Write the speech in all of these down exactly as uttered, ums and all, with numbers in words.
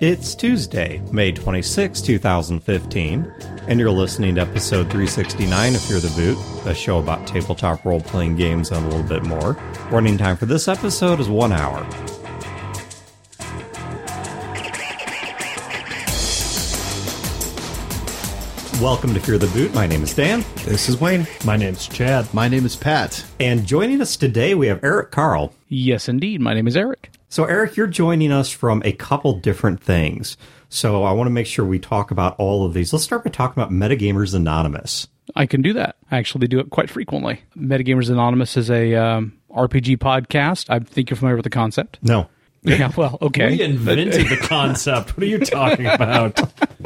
It's Tuesday, May twenty-sixth, twenty fifteen, and you're listening to episode three sixty-nine of Fear the Boot, a show about tabletop role-playing games and a little bit more. Running time for this episode is one hour. Welcome to Fear the Boot. My name is Dan. This is Wayne. My name's Chad. My name is Pat. And joining us today, we have Eric Carl. Yes, indeed. My name is Eric. So, Eric, you're joining us from a couple different things. So I want to make sure we talk about all of these. Let's start by talking about Metagamers Anonymous. I can do that. I actually do it quite frequently. Metagamers Anonymous is a um, R P G podcast. I think you're familiar with the concept. No. Yeah, well, okay. We invented the concept. What are you talking about?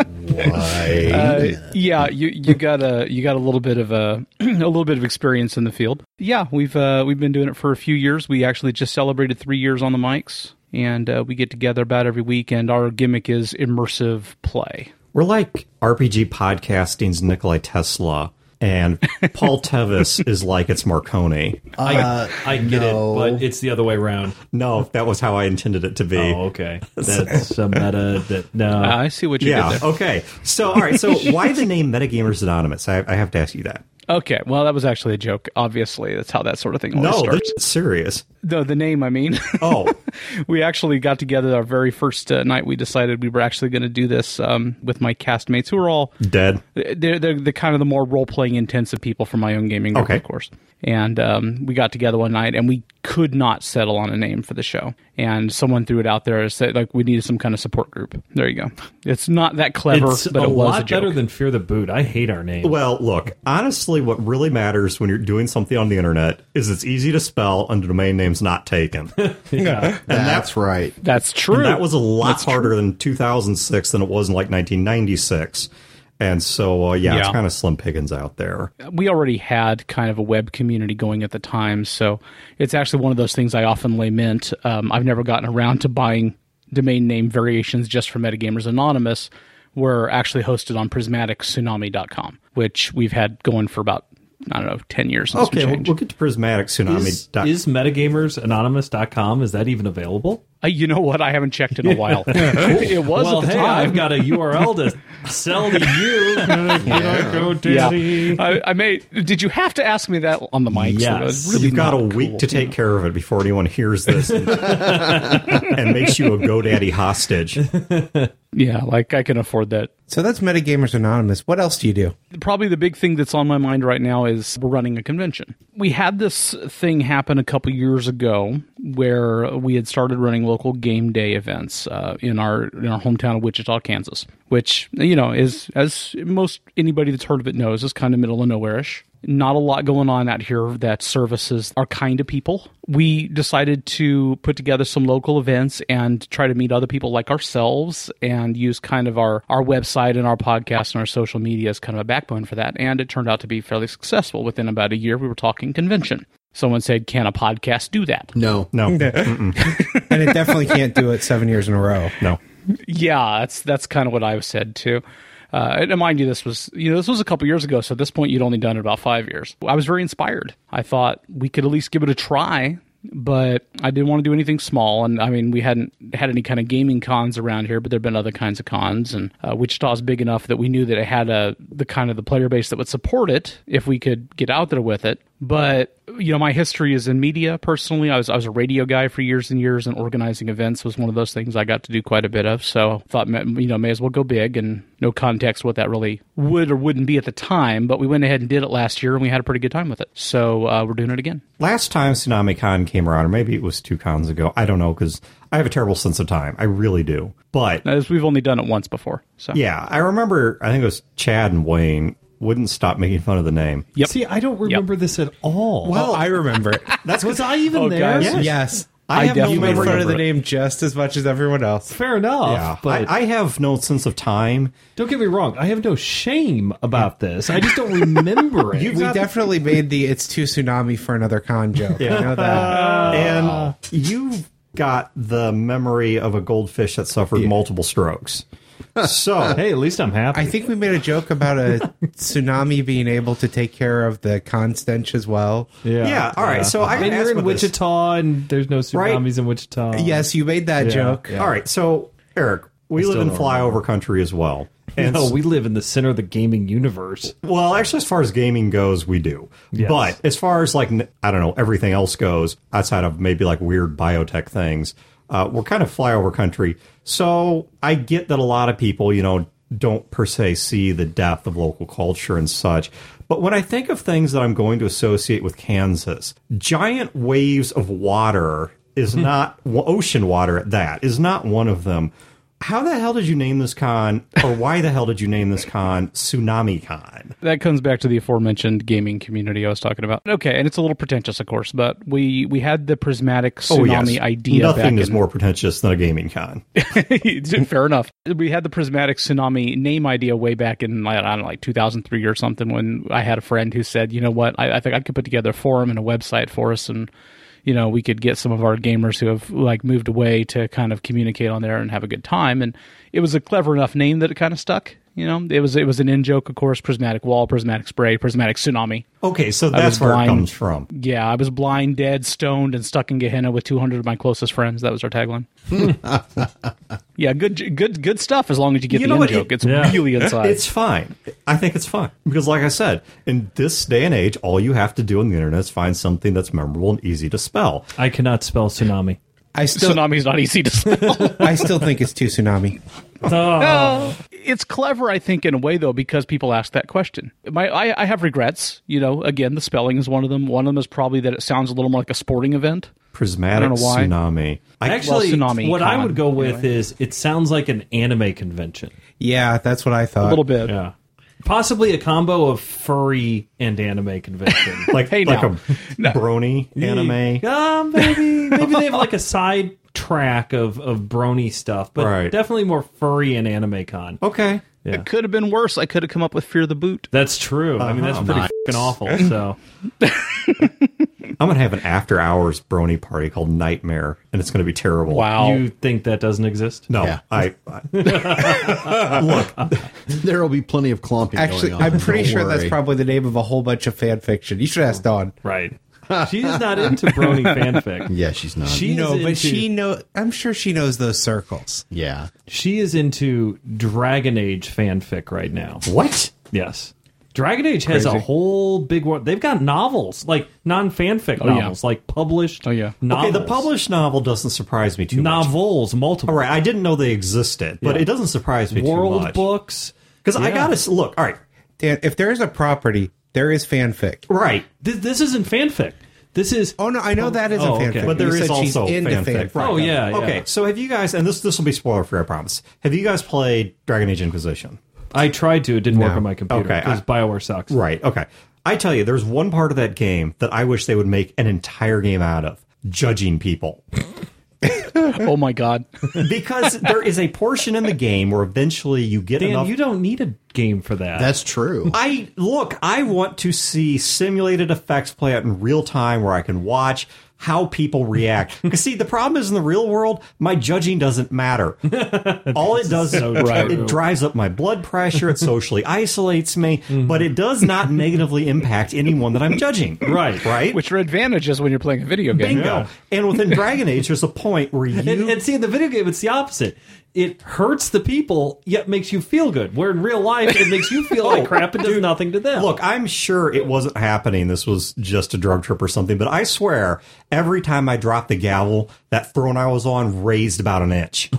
Why? Uh, yeah, you you got a you got a little bit of a a little bit of experience in the field. Yeah, we've uh, we've been doing it for a few years. We actually just celebrated three years on the mics, and uh, we get together about every week. And our gimmick is immersive play. We're like R P G podcasting's Nikolai Tesla, and Paul Tevis is like it's Marconi. Uh, I, I get no. it, but it's the other way around. No, that was how I intended it to be. Oh, okay. That's a meta that, no. Uh, I see what you Yeah, did there. okay. So, all right, so why the name Metagamers Anonymous? I, I have to ask you that. Okay, well, that was actually a joke. Obviously, that's how that sort of thing always No, starts. this is serious. No, the name, I mean. Oh. We actually got together our very first uh, night. We decided we were actually going to do this um, with my castmates, who are all Dead. They're, they're the kind of the more role-playing intensive people from my own gaming group, Okay. of course. And um, we got together one night, and we could not settle on a name for the show. And someone threw it out there and said, like, we needed some kind of support group. There you go. It's not that clever, It's but a it was lot a joke. better than Fear the Boot. I hate our name. Well, look, honestly, what really matters when you're doing something on the internet is it's easy to spell and the domain name's not taken. Yeah. That's right. That's true. And that was a lot That's harder true. than two thousand six than it was in like nineteen ninety-six. And so, uh, yeah, it's Yeah. kind of slim pickings out there. We already had kind of a web community going at the time, so it's actually one of those things I often lament. Um, I've never gotten around to buying domain name variations just for Metagamers Anonymous. We're actually hosted on prismatic tsunami dot com, which we've had going for about, I don't know, ten years. Since Okay, we we'll, changed. we'll get to Prismatic Tsunami. Is, is metagameers anonymous dot com, is that even available? Uh, you know what? I haven't checked in a while. It was well, at the hey, time. I've got a U R L to sell to you. yeah. Go, daddy. Yeah. I, I may. Did you have to ask me that on the mic? Yes. So it's really You've got a not week cool. to take care of it before anyone hears this and, and makes you a GoDaddy hostage. Yeah, like I can afford that. So that's Metagamers Anonymous. What else do you do? Probably the big thing that's on my mind right now is we're running a convention. We had this thing happen a couple years ago where we had started running local game day events uh, in our in our hometown of Wichita, Kansas, which, you know, is, as most anybody that's heard of it knows, is kind of middle of nowhere-ish. Not a lot going on out here that services our kind of people. We decided to put together some local events and try to meet other people like ourselves and use kind of our, our website and our podcast and our social media as kind of a backbone for that. And it turned out to be fairly successful. Within about a year, we were talking convention. Someone said, can a podcast do that? No. No. And it definitely can't do it seven years in a row. No. Yeah, that's that's kind of what I've said too. Uh, and mind you, this was you know this was a couple years ago, so at this point you'd only done it about five years. I was very inspired. I thought we could at least give it a try, but I didn't want to do anything small. And I mean, we hadn't had any kind of gaming cons around here, but there've been other kinds of cons. And uh, Wichita is big enough that we knew that it had a the kind of the player base that would support it if we could get out there with it. But you know, my history is in media. Personally, I was I was a radio guy for years and years, and organizing events was one of those things I got to do quite a bit of. So thought, you know, may as well go big, and no context what that really would or wouldn't be at the time. But we went ahead and did it last year, and we had a pretty good time with it. So uh, we're doing it again. Last time TsunamiCon came around, or maybe it was two cons ago, I don't know, because I have a terrible sense of time. I really do. But As we've only done it once before. So yeah, I remember, I think it was Chad and Wayne wouldn't stop making fun of the name. Yep. See, I don't remember Yep. this at all. Well, I remember it. That's was I even Oh, there? guys. Yes. Yes. I, I have no definitely You made memory fun of of the it. name just as much as everyone else. Fair enough. Yeah, but I, I have no sense of time. don't get me wrong. I have no shame about this. I just don't remember it. You've We got- definitely made the "it's too tsunami for another con" joke. Yeah. I know that. And you've got the memory of a goldfish that suffered multiple strokes. So, hey, at least I'm happy. I think we made a joke about a tsunami being able to take care of the con stench as well. yeah. yeah, all right. So I And can you're ask in about this. Wichita, and there's no tsunamis in Wichita. Yes, you made that Yeah, joke. yeah. All right. So, Eric, We I live still in don't flyover country as well. And No, we live in the center of the gaming universe. Well, actually, as far as gaming goes, we do. Yes. But as far as, like, I don't know, everything else goes, outside of maybe, like, weird biotech things, uh, we're kind of flyover country. So I get that a lot of people, you know, don't per se see the depth of local culture and such. But when I think of things that I'm going to associate with Kansas, giant waves of water is not, ocean water at that, is not one of them. How the hell did you name this con, or why the hell did you name this con Tsunami Con? That comes back to the aforementioned gaming community I was talking about. Okay, and it's a little pretentious, of course, but we, we had the prismatic tsunami idea. Nothing back is in, more pretentious than a gaming con. Fair enough. We had the prismatic tsunami name idea way back in, I don't know, like two thousand three or something, when I had a friend who said, you know what, I, I think I could put together a forum and a website for us, and you know, we could get some of our gamers who have like moved away to kind of communicate on there and have a good time. And it was a clever enough name that it kind of stuck. You know, it was it was an in joke, of course. Prismatic wall, prismatic spray, prismatic tsunami. Okay, so that's where blind. it comes from. Yeah, I was blind, dead, stoned, and stuck in Gehenna with two hundred of my closest friends. That was our tagline. Yeah, good, good, good stuff. As long as you get You the know in what? joke, It- it's Yeah. really inside. It's fine. I think it's fine. Because like I said, in this day and age, all you have to do on the internet is find something that's memorable and easy to spell. I cannot spell tsunami. I still, Tsunami's not easy to spell. I still think it's too tsunami. Oh. It's clever, I think, in a way, though, because people ask that question. My, I, I have regrets. You know, again, the spelling is one of them. One of them is probably that it sounds a little more like a sporting event. Prismatic I don't know why. Tsunami. I, Actually, well, Tsunami what I Con, would go with anyway. is it sounds like an anime convention. Yeah, that's what I thought. A little bit. Yeah. Possibly a combo of furry and anime convention. like Hey, like now. a brony anime. Um, maybe maybe they have like a side track of, of brony stuff, but Right. definitely more furry and anime con. Okay. Yeah. It could have been worse. I could have come up with Fear the Boot. That's true. I mean, that's Uh-huh. pretty Nice. fucking awful. So I'm going to have an after hours brony party called Nightmare, and it's going to be terrible. Wow. you think that doesn't exist? No, Yeah. I, I look. There will be plenty of clomping Actually, going on. I'm pretty Don't sure that's worry. probably the name of a whole bunch of fan fiction. You should ask Dawn. Right. She's not into brony fanfic. Yeah, she's not. She No, is but into- she know. I'm sure she knows those circles. yeah. She is into Dragon Age fanfic right now. What? Yes. Dragon Age has a Crazy. whole big world. They've got novels, like non-fanfic Oh, yeah. novels, like published Oh, yeah. novels. Okay, the published novel doesn't surprise me too much. novels, multiple. All right, I didn't know they existed, but Yeah. it doesn't surprise me too World much. books. Because I Yeah. got to look. All right, Dan, if there is a property, there is fanfic. right. This, this isn't fanfic. This is... Oh no, I know that isn't Oh, okay. fanfic. But there You is said she's also into fanfic. fanfic. Right. Oh, yeah, yeah. Okay, so have you guys, and this this will be spoiler free, I promise. Have you guys played Dragon Age Inquisition? I tried to. It didn't work No. on my computer Okay, because I- BioWare sucks. Right, okay. I tell you, there's one part of that game that I wish they would make an entire game out of. Judging people. Oh, my God. Because there is a portion in the game where eventually you get Dan, enough... you don't need a game for that. That's true. I look, I want to see simulated effects play out in real time where I can watch how people react. Because see, the problem is in the real world, my judging doesn't matter. All it does So is true. it drives up my blood pressure, it socially isolates me, but it does not negatively impact anyone that I'm judging. Right. Right? Which are advantages when you're playing a video game. Bingo. Yeah. And within Dragon Age, there's a point where you... And, and see, in the video game, it's the opposite. It hurts the people, yet makes you feel good. Where in real life, it makes you feel like crap and does nothing to them. Look, I'm sure it wasn't happening. This was just a drug trip or something. But I swear, every time I dropped the gavel, that throne I was on raised about an inch.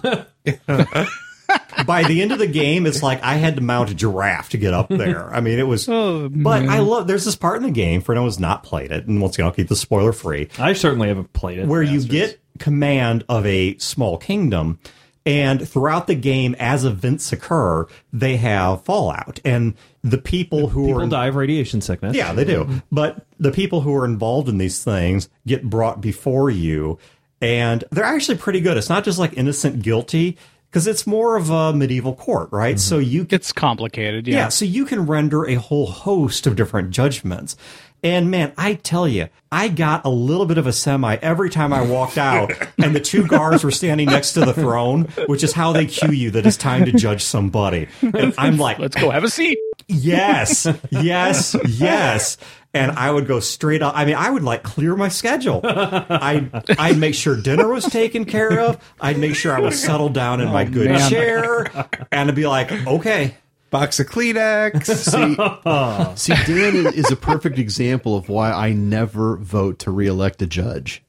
By the end of the game, it's like I had to mount a giraffe to get up there. I mean, it was. Oh, but man. I love. There's this part in the game for anyone who's not played it, and once again, I'll keep the spoiler free, I certainly haven't played it. where you bastards. get command of a small kingdom. And throughout the game, as events occur, they have fallout. And the people who People are die of radiation sickness. yeah, they do. But the people who are involved in these things get brought before you, and they're actually pretty good. It's not just like innocent guilty, because it's more of a medieval court, right? So you can, It's complicated, yeah. yeah, so you can render a whole host of different judgments. And man, I tell you, I got a little bit of a semi every time I walked out and the two guards were standing next to the throne, which is how they cue you that it's time to judge somebody. And I'm like, Let's go have a seat. yes, yes, yes. and I would go straight up. I mean, I would like clear my schedule. I'd, I'd make sure dinner was taken care of. I'd make sure I was settled down in my good man. chair, and I'd be like, okay. Box of Kleenex. See, see, Dan is- is a perfect example of why I never vote to reelect a judge.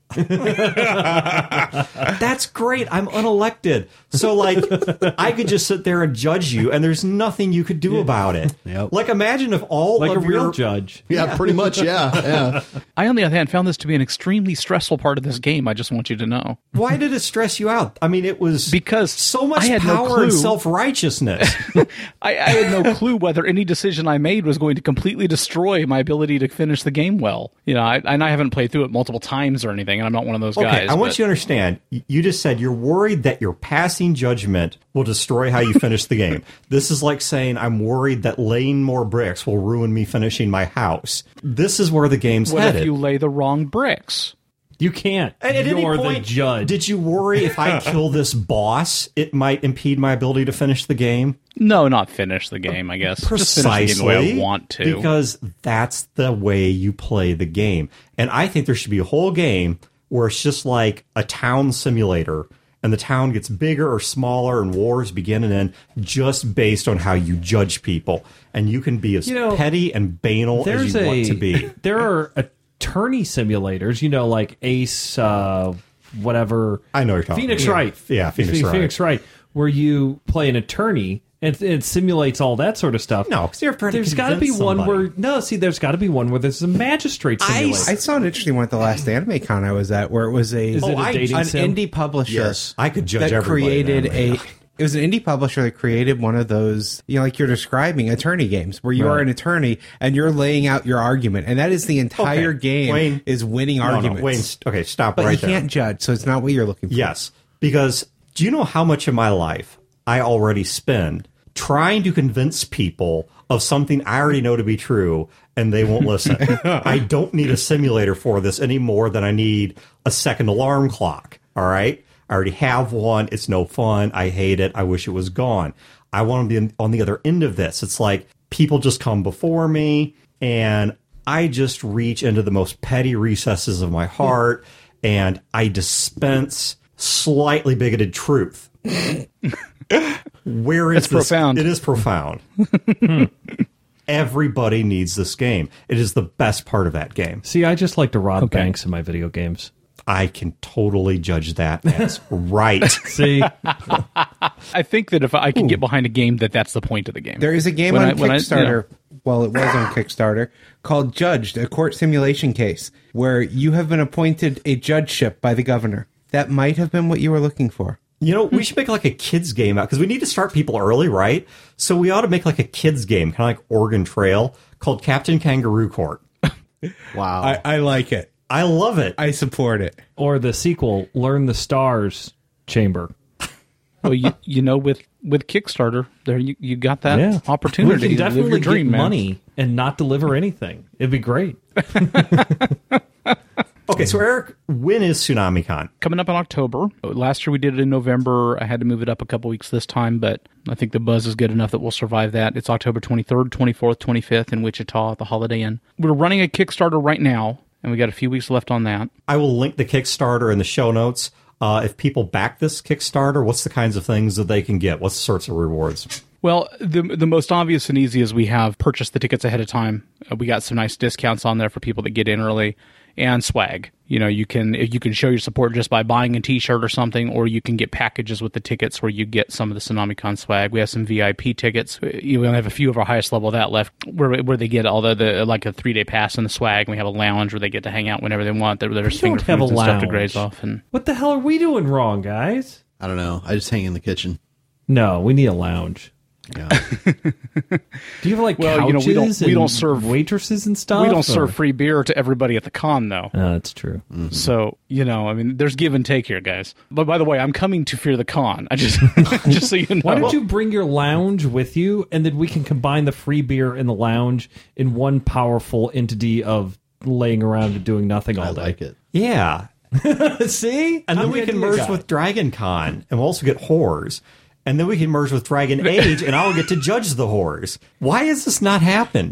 That's great. I'm unelected. So, like, I could just sit there and judge you, and there's nothing you could do about it. Yep. Like, imagine if all Like a of real your... judge. Yeah, pretty much. Yeah, yeah. I, on the other hand, found this to be an extremely stressful part of this game. I just want you to know. Why did it stress you out? I mean, it was... Because so much I had no power and clue. self-righteousness. I, I had no clue whether any decision I made was going to completely destroy my ability to finish the game well. You know, I, and I haven't played through it multiple times or anything, and I'm not one of those Okay, guys. I want but- you to understand. y- You just said you're worried that your passing judgment will destroy how you finish the game. This is like saying I'm worried that laying more bricks will ruin me finishing my house. This is where the game's What headed. if you lay the wrong bricks? You can't. At, at any You're point, the judge. did you worry if I kill this boss, it might impede my ability to finish the game? No, not finish the game, I guess. Just finish the game the way I want to. Because that's the way you play the game. And I think there should be a whole game where it's just like a town simulator, and the town gets bigger or smaller, and wars begin and end just based on how you judge people. And you can be as You know, petty and banal as There's you a, want to be. There are attorney simulators, you know, like Ace, uh, whatever. I know what you're talking Phoenix about. Wright. Yeah, Phoenix Wright. Phoenix Wright, where you play an attorney and it simulates all that sort of stuff. No, because you're trying to There's got to be convince one somebody. where no. See, there's got to be one where there's a magistrate I- simulator. I saw an interesting one at the last anime con I was at, where it was a Is it a I- dating an sim? indie publisher. Yes. I could judge that everybody created then. a. It was an indie publisher that created one of those, you know, like you're describing attorney games, where you Right. are an attorney and you're laying out your argument, and that is the entire Okay, game Wayne- is winning No, no, arguments. Wayne, st- okay, stop but right you there. can't judge, so it's not what you're looking for. Yes, because do you know how much of my life I already spend trying to convince people of something I already know to be true, and they won't listen? I don't need a simulator for this any more than I need a second alarm clock, all right? I already have one. It's no fun. I hate it. I wish it was gone. I want to be on the other end of this. It's like people just come before me, and I just reach into the most petty recesses of my heart, and I dispense slightly bigoted truth. Where is It's this? profound. It is profound. Everybody needs this game. It is the best part of that game. See, I just like to rob Okay. banks in my video games. I can totally judge that as right. See, I think that if I can get behind a game, that that's the point of the game. There is a game When on I- when I- you Kickstarter. Well, it was on Kickstarter called Judged, a court simulation case, where you have been appointed a judgeship by the governor. That might have been what you were looking for. You know, we should make like a kids game out because we need to start people early, right? So we ought to make like a kids game, kind of like Oregon Trail, called Captain Kangaroo Court. Wow. I, I like it. I love it. I support it. or the sequel, Learn the Stars Chamber. Well, you, you know, with, with Kickstarter, there you, you got that Yeah. opportunity We can to live definitely your dream, get man. money and not deliver anything. It'd be great. Okay, so Eric, when is TsunamiCon? Coming up in October. Last year we did it in November. I had to move it up a couple weeks this time, but I think the buzz is good enough that we'll survive that. It's October twenty-third, twenty-fourth, twenty-fifth in Wichita at the Holiday Inn. We're running a Kickstarter right now, and we got a few weeks left on that. I will link the Kickstarter in the show notes. Uh, if people back this Kickstarter, what's the kinds of things that they can get? What's the sorts of rewards? Well, the the most obvious and easy is we have purchased the tickets ahead of time. Uh, we got some nice discounts on there for people that get in early, and swag. You know, you can you can show your support just by buying a T-shirt or something, or you can get packages with the tickets where you get some of the TsunamiCon swag. We have some V I P tickets. We only have a few of our highest level of that left, where where they get all the, the like a three day pass and the swag. And we have a lounge where they get to hang out whenever they want. There, there's We don't have a fingerprints and stuff to lounge. graze off. And What the hell are we doing wrong, guys? I don't know. I just hang in the kitchen. No, we need a lounge. Yeah. Do you have like Well, couches you know, we don't- we and don't serve- waitresses and stuff? we don't or- serve free beer to everybody at the con, though. Oh, that's true. So, you know, I mean, there's give and take here, guys. But by the way, I'm coming to Fear the Con. I just, just so you know. Why don't you bring your lounge with you, and then we can combine the free beer and the lounge in one powerful entity of laying around and doing nothing all I day. like it. Yeah. See, And then I'm we the can idea merge guy. with Dragon Con, and we'll also get whores. And then we can merge with Dragon Age, and I'll get to judge the whores. Why has this not happened?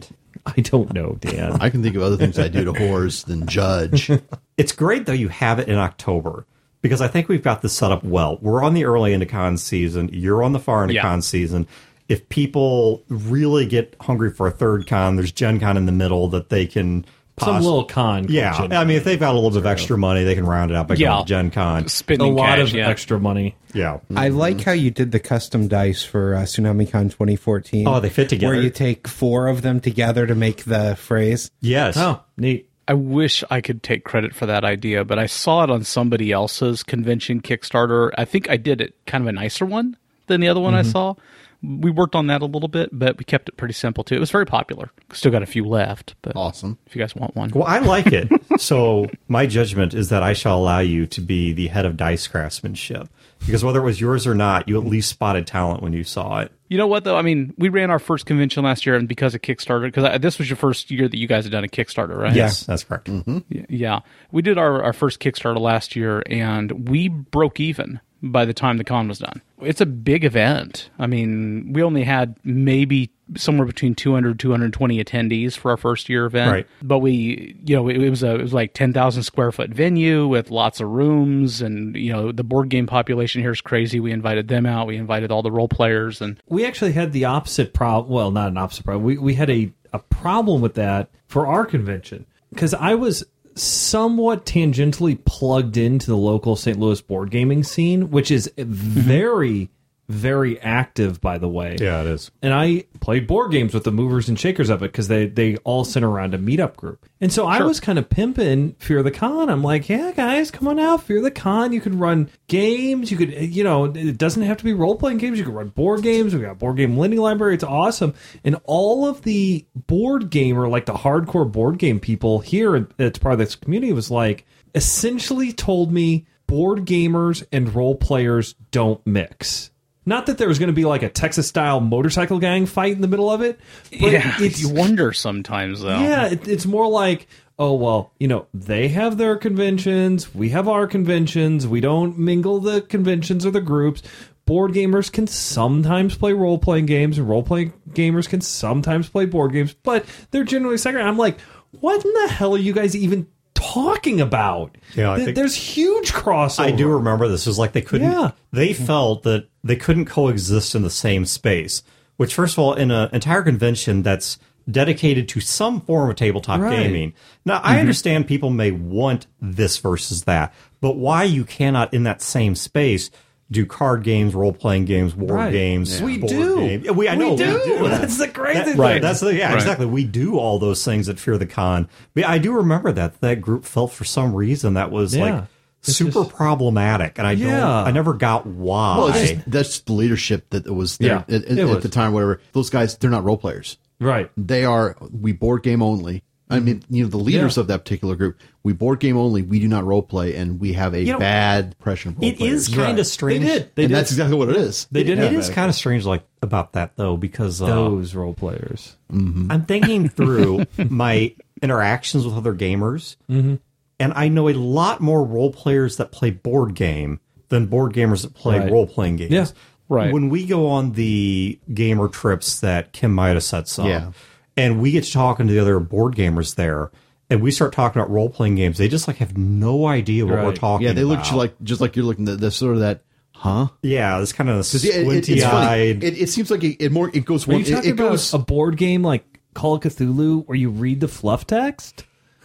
I don't know, Dan. I can think of other things I do to whores than judge. It's great, though, you have it in October, because I think we've got this set up well. We're on the early Indicon season. You're on the far Indicon Yeah. season. If people really get hungry for a third con, there's Gen Con in the middle that they can... Some poss- little con. called Yeah, Gen I mean, Con. if they've got a little bit of extra money, they can round it up by Yeah. going to Gen Con. a Spending lot cash, of yeah. extra money. Yeah. I like how you did the custom dice for uh, TsunamiCon twenty fourteen. Oh, they fit together. Where you take four of them together to make the phrase. Yes. Oh, neat. I wish I could take credit for that idea, but I saw it on somebody else's convention Kickstarter. I think I did it kind of a nicer one than the other one Mm-hmm. I saw. We worked on that a little bit, but we kept it pretty simple too. It was very popular. Still got a few left, but Awesome. if you guys want one. Well, I like it. So my judgment is that I shall allow you to be the head of dice craftsmanship. Because whether it was yours or not, you at least spotted talent when you saw it. You know what, though? I mean, we ran our first convention last year, and because of Kickstarter, because this was your first year that you guys had done a Kickstarter, right? Yes, that's correct. Y- Yeah. We did our, our first Kickstarter last year, and we broke even by the time the con was done. It's a big event. I mean, we only had maybe somewhere between two hundred, two hundred twenty attendees for our first year event. Right. But we, you know, it, it was a it was like ten thousand square foot venue with lots of rooms, and you know, the board game population here is crazy. We invited them out. We invited all the role players, and We actually had the opposite problem. Well, not an opposite problem. We we had a, a problem with that for our convention because I was somewhat tangentially plugged into the local Saint Louis board gaming scene, which is very, very active, by the way. Yeah, it is. And I played board games with the movers and shakers of it because they, they all sit around a meetup group. And so I was kind of pimping Fear the Con. I'm like, yeah, guys, come on out, Fear the Con. You could run games. You could, you know, it doesn't have to be role-playing games. You could run board games. We got a board game lending library. It's awesome. And all of the board gamer, like the hardcore board game people here that's part of this community was like, essentially told me board gamers and role players don't mix. Not that there was going to be like a Texas-style motorcycle gang fight in the middle of it, but yeah, it's you wonder sometimes though. yeah, it, it's more like, oh well, you know, they have their conventions, we have our conventions, we don't mingle the conventions or the groups. Board gamers can sometimes play role-playing games, and role-playing gamers can sometimes play board games, but they're generally second. I'm like, what in the hell are you guys even talking about? Yeah, I Th- think- there's huge crossover. I do remember this. It was like they couldn't. Yeah. They felt that they couldn't coexist in the same space. Which, first of all, in an entire convention that's dedicated to some form of tabletop Right. gaming. Now, I understand people may want this versus that, but why you cannot in that same space do card games, role playing games, war Right. games, We board do. games. Yeah, we I know we do. we do. That's the crazy That- thing. Right. That's the yeah, Right. exactly. We do all those things at Fear the Con. But I do remember that that group felt for some reason that was Yeah. like It's super just- problematic, and I don't. Yeah. I never got why. Well, it's just, that's the leadership that was there Yeah, at, at, it at was. the time. Whatever, those guys, they're not role players. Right. They are. We board game only. I mean, you know, the leaders Yeah. of that particular group. We board game only. We do not role play, and we have a You know, bad impression of role it is players. kind Right. of strange. They did. They and did. that's exactly what it is. They did It have is that. kind of strange, like about that though, because uh, Those role players. I'm thinking through my interactions with other gamers, Mm-hmm. and I know a lot more role players that play board game than board gamers that play Right. role playing games. Yeah. Right. When we go on the gamer trips that Kim Maida sets up, Yeah. and we get to talking to the other board gamers there, and we start talking about role playing games, they just like have no idea what we're Right. talking Yeah, they look about. at you like just like you're looking at the sort of that, huh? yeah, it's kind of Because it, it, it's squinty funny. eyed. It, it seems like it, it more. It goes Are one. you It, talking it about goes. a board game like Call of Cthulhu where you read the fluff text?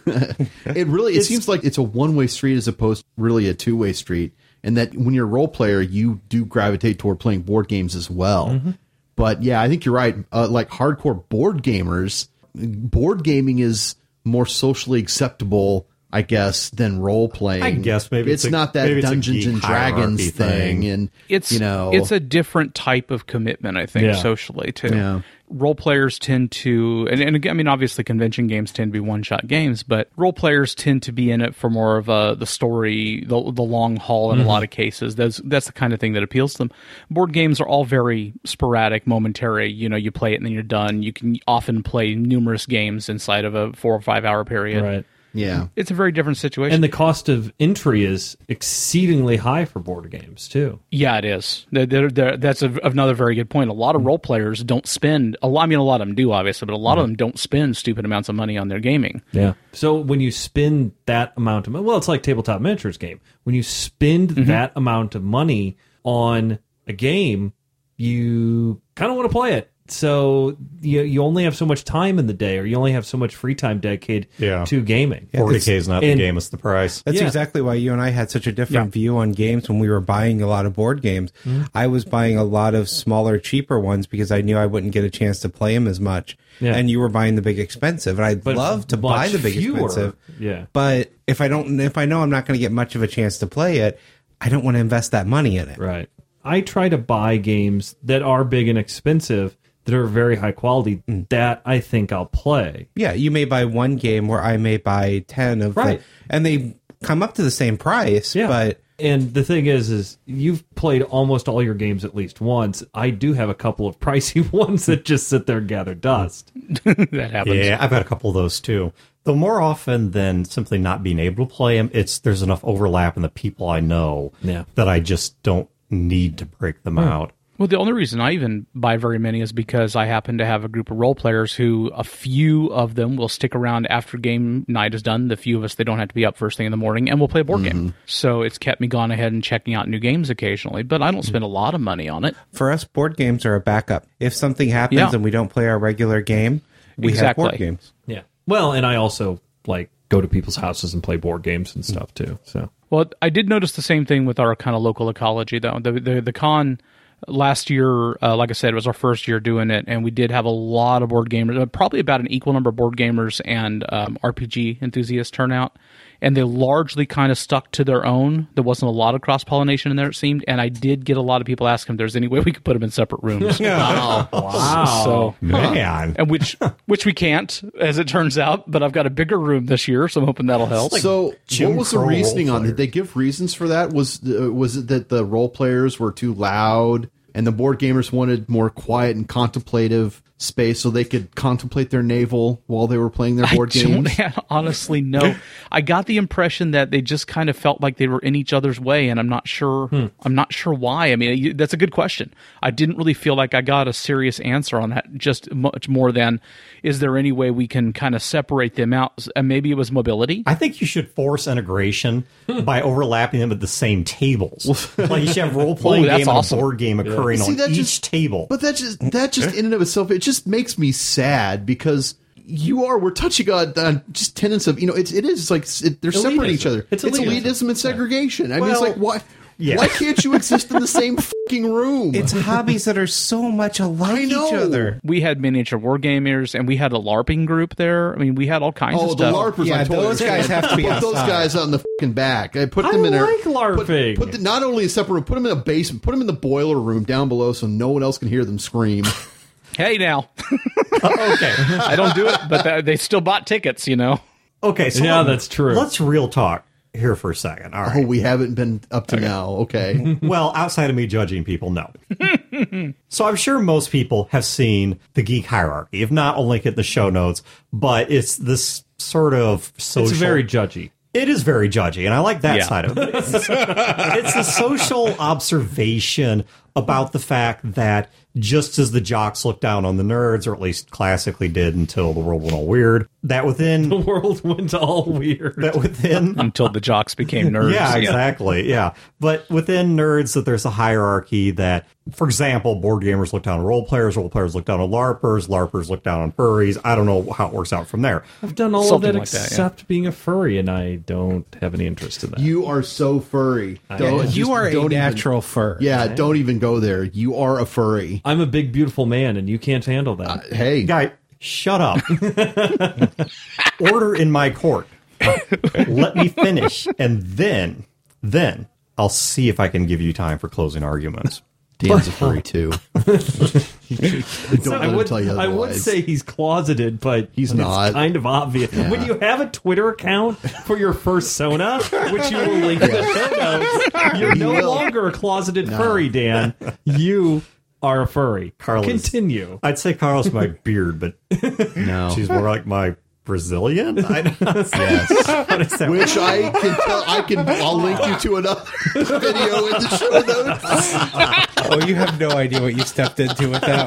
It really. It seems like it's a one way street as opposed to really a two way street. And that when you're a role player, you do gravitate toward playing board games as well. Mm-hmm. But yeah, I think you're right. Uh, like hardcore board gamers, board gaming is more socially acceptable, I guess, than role playing. I guess maybe it's, it's a- not that maybe it's a Dungeons geek and Dragons hierarchy thing. thing. And It's you know, it's a different type of commitment, I think, Yeah. socially too. Yeah. Role players tend to, and, and again, I mean, obviously, convention games tend to be one-shot games, but role players tend to be in it for more of a the story, the the long haul. In a lot of cases, that's that's the kind of thing that appeals to them. Board games are all very sporadic, momentary. You know, you play it and then you're done. You can often play numerous games inside of a four or five hour period. Right. Yeah. It's a very different situation. And the cost of entry is exceedingly high for board games, too. Yeah, it is. They're, they're, they're, that's a, another very good point. A lot of role players don't spend, a lot, I mean, a lot of them do, obviously, but a lot of them don't spend stupid amounts of money on their gaming. Yeah. So when you spend that amount of money, well, it's like Tabletop Miniatures game. When you spend mm-hmm. that amount of money on a game, you kind of want to play it. So you you only have so much time in the day, or you only have so much free time dedicated yeah. to gaming. Yeah, forty K is not and, the game, it's the price. That's yeah. exactly why you and I had such a different yeah. view on games when we were buying a lot of board games. Mm-hmm. I was buying a lot of smaller, cheaper ones because I knew I wouldn't get a chance to play them as much. Yeah. And you were buying the big expensive, and I'd but love to buy the big fewer. expensive. Yeah. But if I don't, if I know I'm not going to get much of a chance to play it, I don't want to invest that money in it. Right. I try to buy games that are big and expensive, that are very high quality, mm. that I think I'll play. Yeah, you may buy one game where I may buy ten of right. the, and they come up to the same price, yeah. but and the thing is is you've played almost all your games at least once. I do have a couple of pricey ones that just sit there and gather dust. That happens. Yeah, I've got a couple of those too. Though more often than simply not being able to play them, it's there's enough overlap in the people I know yeah. that I just don't need to break them hmm. out. Well, the only reason I even buy very many is because I happen to have a group of role players who a few of them will stick around after game night is done. The few of us, they don't have to be up first thing in the morning, and we'll play a board mm-hmm. game. So it's kept me gone ahead and checking out new games occasionally, but I don't spend a lot of money on it. For us, board games are a backup. If something happens yeah. and we don't play our regular game, we exactly. have board games. Yeah. Well, and I also like go to people's houses and play board games and stuff too. So well, I did notice the same thing with our kind of local ecology, though. The the, the con last year, uh, like I said, it was our first year doing it, and we did have a lot of board gamers, probably about an equal number of board gamers and um, R P G enthusiasts turnout. And they largely kind of stuck to their own. There wasn't a lot of cross-pollination in there, it seemed. And I did get a lot of people asking if there's any way we could put them in separate rooms. Wow. Wow. So, Man. and which which we can't, as it turns out. But I've got a bigger room this year, so I'm hoping that'll help. So Jim what was the Crow reasoning role on? Did they give reasons for that? Was uh, was it that the role players were too loud and the board gamers wanted more quiet and contemplative space so they could contemplate their navel while they were playing their board I games? don't honestly know. I got the impression that they just kind of felt like they were in each other's way, and I'm not sure. Hmm. I'm not sure why. I mean, that's a good question. I didn't really feel like I got a serious answer on that. Just much more than, is there any way we can kind of separate them out? And maybe it was mobility. I think you should force integration by overlapping them at the same tables. Like you should have role playing Ooh, game awesome. and a board game occurring See, on that each just- table. But that just that just in and of itself, it just makes me sad because you are we're touching on, on just tenets of you know it's it is like it, they're separating each other. It's It's elitism. elitism and segregation. I mean, it's Well, like why yeah. why can't you exist in the same fucking room? It's hobbies that are so much alike I know. each other. We had miniature war gamers, and we had a LARPing group there. I mean, we had all kinds Oh, of the stuff. LARPers! Yeah, I totally those guys understand. have to be Put those outside. guys out in the fucking back. I put I them in there. like LARPing. Put, put the, not only a separate room, put them in a basement, put them in the boiler room down below, so no one else can hear them scream. Hey, now. Okay. I don't do it, but th- they still bought tickets, you know. Okay, so Yeah, let- that's true. Let's real talk here for a second. All Oh, right. we haven't been up to now. Okay. Well, outside of me judging people, no. So I'm sure most people have seen the geek hierarchy. If not, I'll link it in the show notes. But it's this sort of social... It's very judgy. It is very judgy, and I like that Yeah. side of it. It's, it's a social observation about the fact that just as the jocks look down on the nerds, or at least classically did until the world went all weird, that within... The world went all weird. that within... Until the jocks became nerds. Yeah, exactly. Yeah. But within nerds, that there's a hierarchy that, for example, board gamers look down on role players, role players look down on LARPers, LARPers look down on furries. I don't know how it works out from there. I've done all Something of that like that, yeah. except being a furry, and I don't have any interest in that. You are so furry. Don't, just You are a don't even- natural fur. Yeah, don't even go there. You are a furry. I'm a big, beautiful man, and you can't handle that. Hey, Guy, shut up. Order in my court. Let me finish, and then, then I'll see if I can give you time for closing arguments. Dan's a furry too. Don't So let I him would, tell you I would otherwise. say he's closeted, but He's it's not. kind of obvious. When you have a Twitter account for your fursona, which you will link in the show notes, you're no will. longer a closeted furry, Dan. You are a furry. Carlos. Continue. I'd say Carlos my beard, but no. she's more like my Brazilian? I don't know. Yes. What is that? Which I can tell, I can, I'll link you to another video in the show notes. Oh, you have no idea what you stepped into with that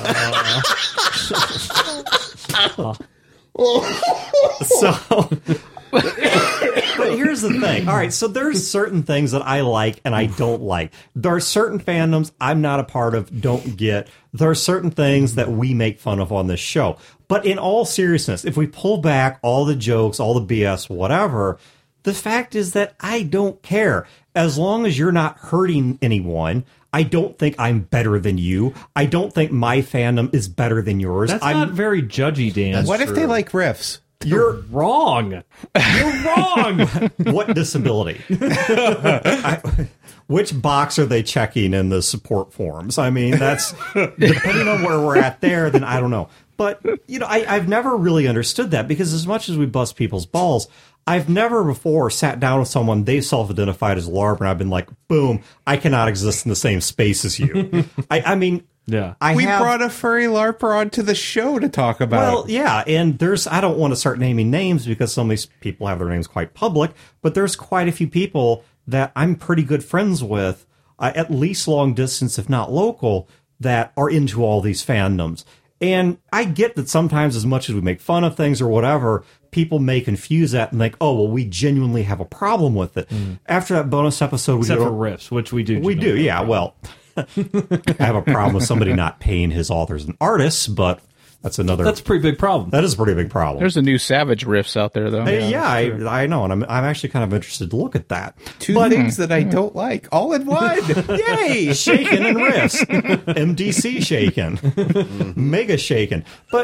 one. Uh, so, but here's the thing. All right, so there's certain things that I like and I don't like. There are certain fandoms I'm not a part of, don't get. There are certain things that we make fun of on this show. But in all seriousness, if we pull back all the jokes, all the B S, whatever, the fact is that I don't care. As long as you're not hurting anyone, I don't think I'm better than you. I don't think my fandom is better than yours. That's I'm, not very judgy, Dan. What if true. they like riffs? You're wrong. You're wrong. what disability? I, which box are they checking in the support forms? I mean, that's depending on where we're at there, then I don't know. But, you know, I, I've never really understood that because as much as we bust people's balls, I've never before sat down with someone, they self-identified as LARP, and I've been like, boom, I cannot exist in the same space as you. I, I mean... Yeah, I we have, brought a furry LARPer onto the show to talk about. Well, yeah, and there's, I don't want to start naming names because some of these people have their names quite public, but there's quite a few people that I'm pretty good friends with, uh, at least long distance, if not local, that are into all these fandoms. And I get that sometimes as much as we make fun of things or whatever, people may confuse that and think, oh, well, we genuinely have a problem with it. Mm. After that bonus episode, we Except do, for riffs, which we do. We do, yeah, well... I have a problem with somebody not paying his authors and artists, but that's another. That's a pretty big problem. That is a pretty big problem. There's a new Savage riffs out there, though. Hey, yeah, yeah I, I know, and I'm I'm actually kind of interested to look at that. Two but, things that I don't like, all in one. Yay! Shaken and riffs, M D C shaken, mm-hmm. Mega shaken, but.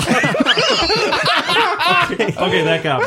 Okay. okay, that got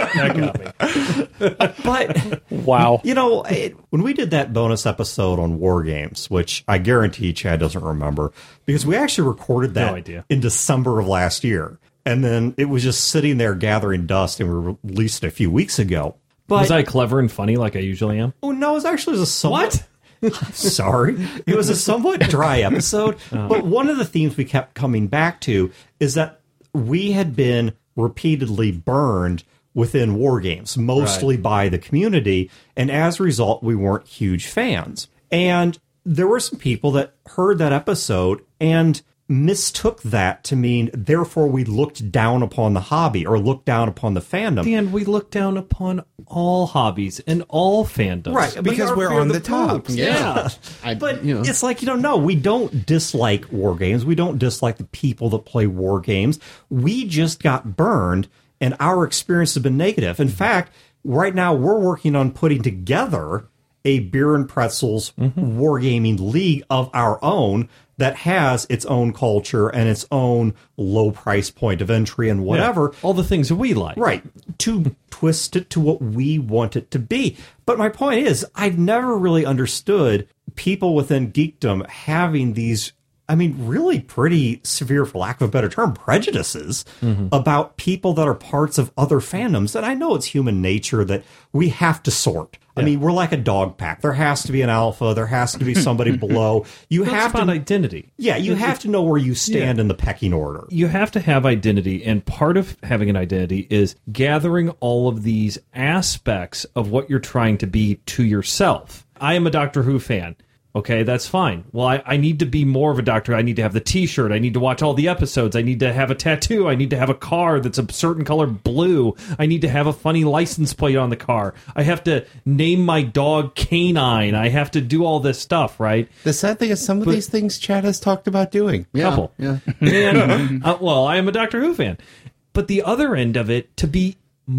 me. That got me. But wow, you know, it, when we did that bonus episode on War Games, which I guarantee Chad doesn't remember, because we actually recorded that no idea. in December of last year, and then it was just sitting there gathering dust, and we released it a few weeks ago. But was I clever and funny like I usually am? Oh no, it was actually a somewhat. What? Sorry. It was a somewhat dry episode, oh. But one of the themes we kept coming back to is that we had been repeatedly burned within War Games, mostly right. by the community, and as a result, we weren't huge fans. And there were some people that heard that episode and mistook that to mean, therefore, we looked down upon the hobby or looked down upon the fandom. And we look down upon all hobbies and all fandoms. Right, because we're on the, the top. Yeah. yeah. I, but you know. It's like, you know, no, we don't dislike war games. We don't dislike the people that play war games. We just got burned, and our experience has been negative. In fact, right now we're working on putting together a Beer and Pretzels mm-hmm. wargaming league of our own that has its own culture and its own low price point of entry and whatever. Yeah, all the things that we like. Right. To twist it to what we want it to be. But my point is, I've never really understood people within geekdom having these, I mean, really pretty severe, for lack of a better term, prejudices mm-hmm. about people that are parts of other fandoms. And I know it's human nature that we have to sort. I yeah. mean, we're like a dog pack. There has to be an alpha. There has to be somebody below. You That's have about to identity. Yeah, you have to know where you stand yeah. in the pecking order. You have to have identity, and part of having an identity is gathering all of these aspects of what you're trying to be to yourself. I am a Doctor Who fan. Okay, that's fine. Well, I, I need to be more of a doctor. I need to have the T-shirt. I need to watch all the episodes. I need to have a tattoo. I need to have a car that's a certain color blue. I need to have a funny license plate on the car. I have to name my dog Canine. I have to do all this stuff, right? The sad thing is some of but, these things Chad has talked about doing. Yeah, couple. Yeah. And, uh, well, I am a Doctor Who fan. But the other end of it, to be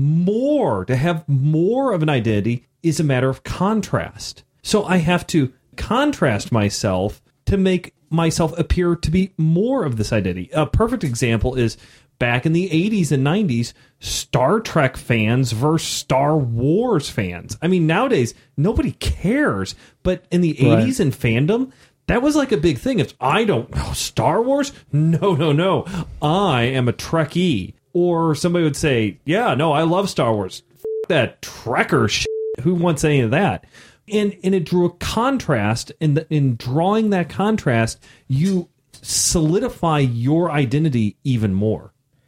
more, to have more of an identity, is a matter of contrast. So I have to contrast myself to make myself appear to be more of this identity. A perfect example is back in the eighties and nineties, Star Trek fans versus Star Wars fans. I mean, nowadays, nobody cares. But in the right. eighties in fandom, that was like a big thing. It's, I don't know, Star Wars? No, no, no. I am a Trekkie. Or somebody would say, yeah, no, I love Star Wars. F- that Trekker shit. Who wants any of that? And and it drew a contrast, and in, in drawing that contrast, you solidify your identity even more.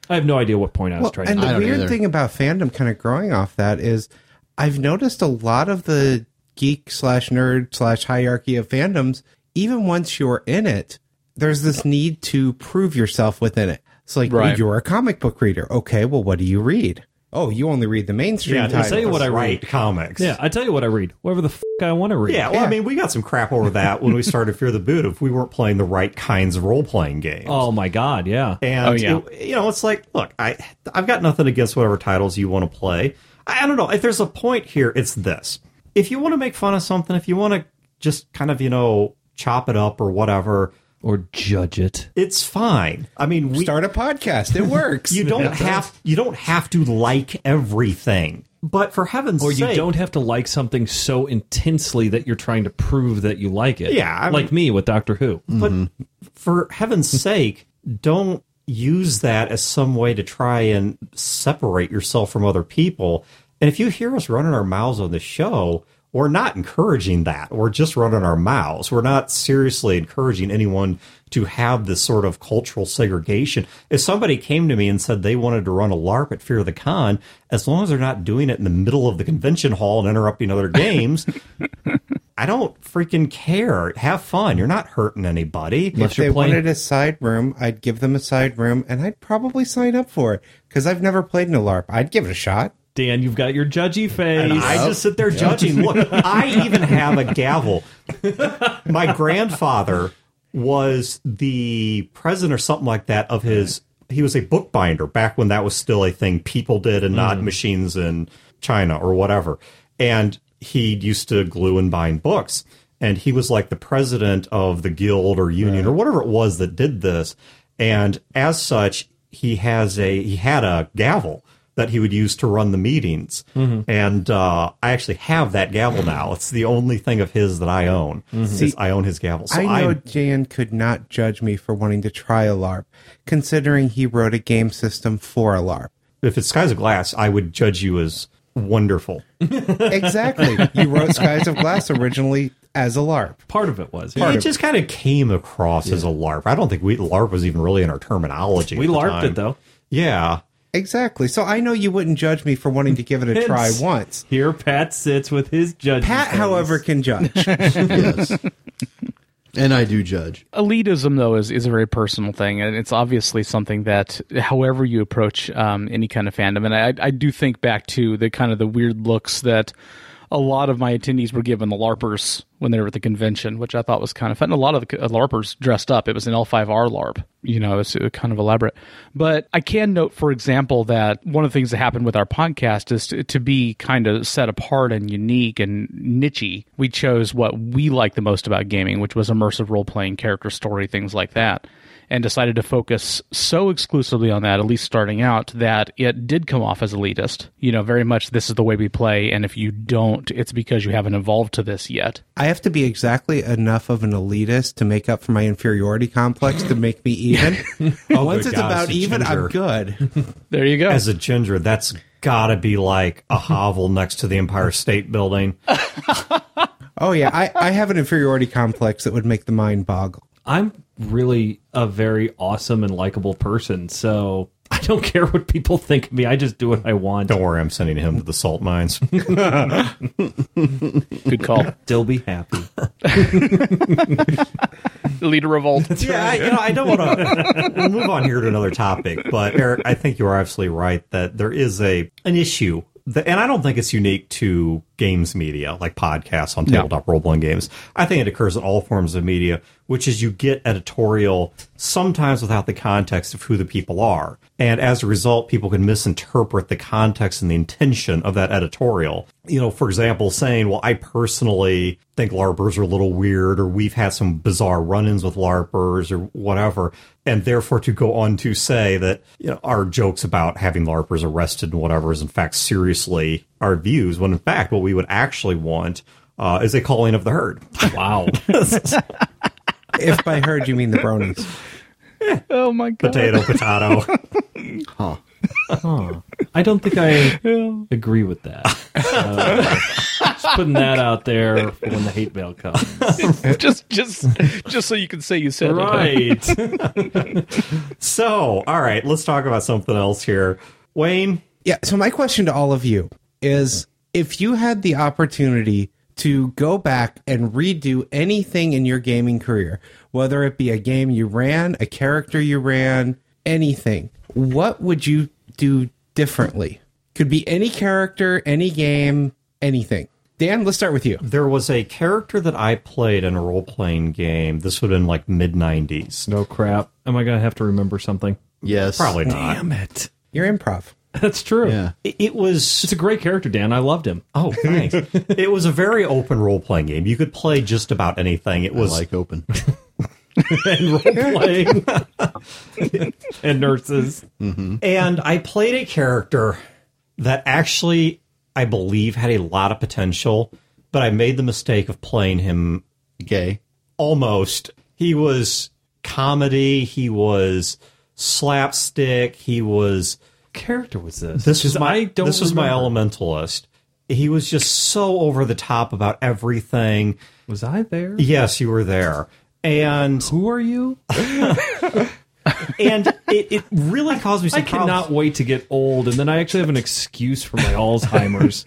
I have no idea what point I was Well, trying and to the I don't weird either. thing about fandom kind of growing off that is I've noticed a lot of the geek slash nerd slash hierarchy of fandoms, even once you're in it, there's this need to prove yourself within it. It's like, Right. well, you're a comic book reader. Okay, well, what do you read? Oh, you only read the mainstream Yeah, titles. I'll tell you what I Right. read. Comics. Yeah, I tell you what I read. Whatever the f I want to read. Yeah, well, Yeah. I mean, we got some crap over that when we started Fear the Boot if we weren't playing the right kinds of role-playing games. Oh my God, yeah. And, Oh, yeah. it- you know, it's like, look, I, I've got nothing against whatever titles you want to play. I, I don't know. If there's a point here, it's this. If you want to make fun of something, if you want to just kind of, you know, chop it up or whatever, Or judge it. it's fine. I mean, we Start a podcast. It works. you don't have you don't have to like everything. But for heaven's Or sake, you don't have to like something so intensely that you're trying to prove that you like it. Yeah, I mean- like me with Doctor Who. But for heaven's sake, don't use that as some way to try and separate yourself from other people. And if you hear us running our mouths on the show, we're not encouraging that. We're just running our mouths. We're not seriously encouraging anyone to have this sort of cultural segregation. If somebody came to me and said they wanted to run a LARP at Fear the Con, as long as they're not doing it in the middle of the convention hall and interrupting other games, I don't freaking care. Have fun. You're not hurting anybody. If they you're playing- wanted a side room, I'd give them a side room, and I'd probably sign up for it because I've never played in a LARP. I'd give it a shot. Dan, you've got your judgy face. And I just sit there judging. Look, I even have a gavel. My grandfather was the president or something like that of his. He was a bookbinder back when that was still a thing people did and not machines in China or whatever. And he used to glue and bind books. And he was like the president of the guild or union or whatever it was that did this. And as such, he has a he had a gavel that he would use to run the meetings. And uh, I actually have that gavel now. It's the only thing of his that I own. Is I own his gavel. So I know I, Jan could not judge me for wanting to try a LARP, considering he wrote a game system for a LARP. if it's Skies of Glass, I would judge you as wonderful. Exactly. You wrote Skies of Glass originally as a LARP. Part of it was. it Yeah. just kind of came across as a LARP. I don't think we LARP was even really in our terminology. We at the LARPed time. it, though. Yeah. Exactly. So I know you wouldn't judge me for wanting to give it a try Hence, once. Here Pat sits with his judge. Pat, however, can judge. Yes. And I do judge. Elitism, though, is, is a very personal thing, and it's obviously something that, however you approach um, any kind of fandom, and I, I do think back to the kind of the weird looks that a lot of my attendees were given the LARPers when they were at the convention, which I thought was kind of fun. And a lot of the uh, LARPers dressed up. It was an L five R LARP. You know, it's uh, kind of elaborate. But I can note, for example, that one of the things that happened with our podcast is to, to be kind of set apart and unique and niche-y. We chose what we like the most about gaming, which was immersive role-playing, character story, things like that, and decided to focus so exclusively on that, at least starting out, that it did come off as elitist. You know, very much this is the way we play, and if you don't, it's because you haven't evolved to this yet. I have to be exactly enough of an elitist to make up for my inferiority complex to make me even. Oh, Once good it's God, about it's a even, ginger. I'm good. There you go. As a ginger, that's got to be like a hovel next to the Empire State Building. Oh, yeah. I, I have an inferiority complex that would make the mind boggle. I'm really a very awesome and likable person, so I don't care what people think of me. I just do what I want. Don't worry, I'm sending him to the salt mines. Good call. Still be happy. Leader revolt. yeah, I, you know, I don't want to we'll move on here to another topic, but Eric, I think you are absolutely right that there is a an issue, that, and I don't think it's unique to games media like podcasts on tabletop role-playing games. I think it occurs in all forms of media, which is you get editorial sometimes without the context of who the people are. And as a result, people can misinterpret the context and the intention of that editorial. You know, for example, saying, well, I personally think LARPers are a little weird, or we've had some bizarre run-ins with LARPers or whatever. And therefore to go on to say that, you know, our jokes about having LARPers arrested and whatever is in fact seriously our views, when in fact what we would actually want uh, is a calling of the herd. Wow. If by herd you mean the bronies. Oh, my God. Potato, potato. Huh. Huh. I don't think I agree with that. Uh, just putting that out there for when the hate mail comes. just, just, just so you can say you said Right. it. So, all right, let's talk about something else here. Wayne? Yeah, so my question to all of you is, if you had the opportunity to go back and redo anything in your gaming career, whether it be a game you ran, a character you ran, anything, what would you do differently? Could be any character, any game, anything. Dan, let's start with you. There was a character that I played in a role-playing game. This would have been like mid nineties. No crap. Am I going to have to remember something? Yes. Probably not. Damn it. You're improv. That's true. Yeah. It, it was... It's a great character, Dan. I loved him. Oh, thanks. It was a very open role-playing game. You could play just about anything. It was I like open. And role-playing. And nurses. Mm-hmm. And I played a character that actually, I believe, had a lot of potential, but I made the mistake of playing him Gay. almost. He was comedy, he was slapstick, he was... Character was this? This was 'Cause my I don't this was my remember. elementalist. He was just so over the top about everything. Was I there? Yes, you were there. And Who are you? and it, it really caused me some I cannot problems. wait to get old, and then I actually have an excuse for my Alzheimer's.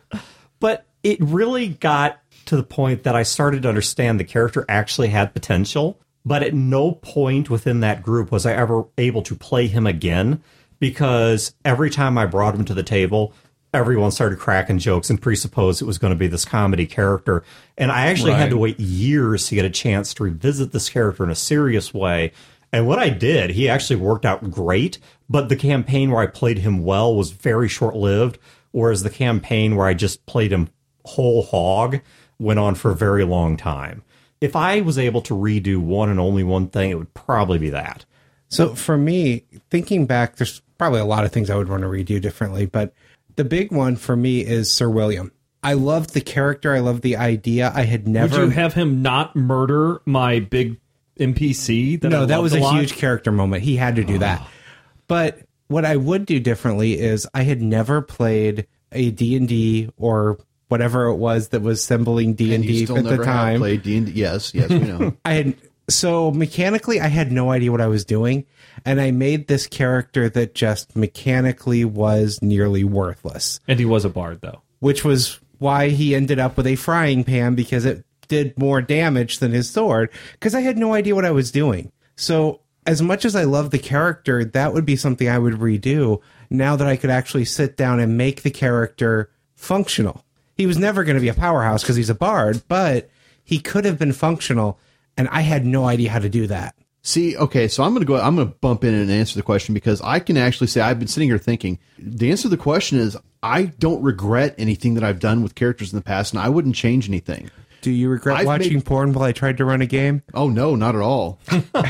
But it really got to the point that I started to understand the character actually had potential, but at no point within that group was I ever able to play him again, because every time I brought him to the table, everyone started cracking jokes and presupposed it was going to be this comedy character. And I actually had Right. to wait years to get a chance to revisit this character in a serious way. And what I did, he actually worked out great, but the campaign where I played him well was very short-lived, whereas the campaign where I just played him whole hog went on for a very long time. If I was able to redo one and only one thing, it would probably be that. So for me, thinking back, there's probably a lot of things I would want to redo differently, but the big one for me is Sir William. I loved the character. I loved the idea. I had Would never... you have him not murder my big N P C? That no, I that was loved a lot? huge character moment. He had to do that. But what I would do differently is I had never played a D and D or whatever it was that was assembling D and And you D still at the never have time. played D and D. Yes, yes, we know. I had so mechanically I had no idea what I was doing, and I made this character that just mechanically was nearly worthless, And he was a bard, though. which was why he ended up with a frying pan, because it did more damage than his sword, because I had no idea what I was doing. So as much as I love the character, that would be something I would redo now that I could actually sit down and make the character functional. He was never going to be a powerhouse because he's a bard, but he could have been functional, and I had no idea how to do that. See, okay, so I'm going to go, I'm going to bump in and answer the question, because I can actually say I've been sitting here thinking, the answer to the question is I don't regret anything that I've done with characters in the past, and I wouldn't change anything. Do you regret I've watching made- porn while I tried to run a game? Oh, no, not at all.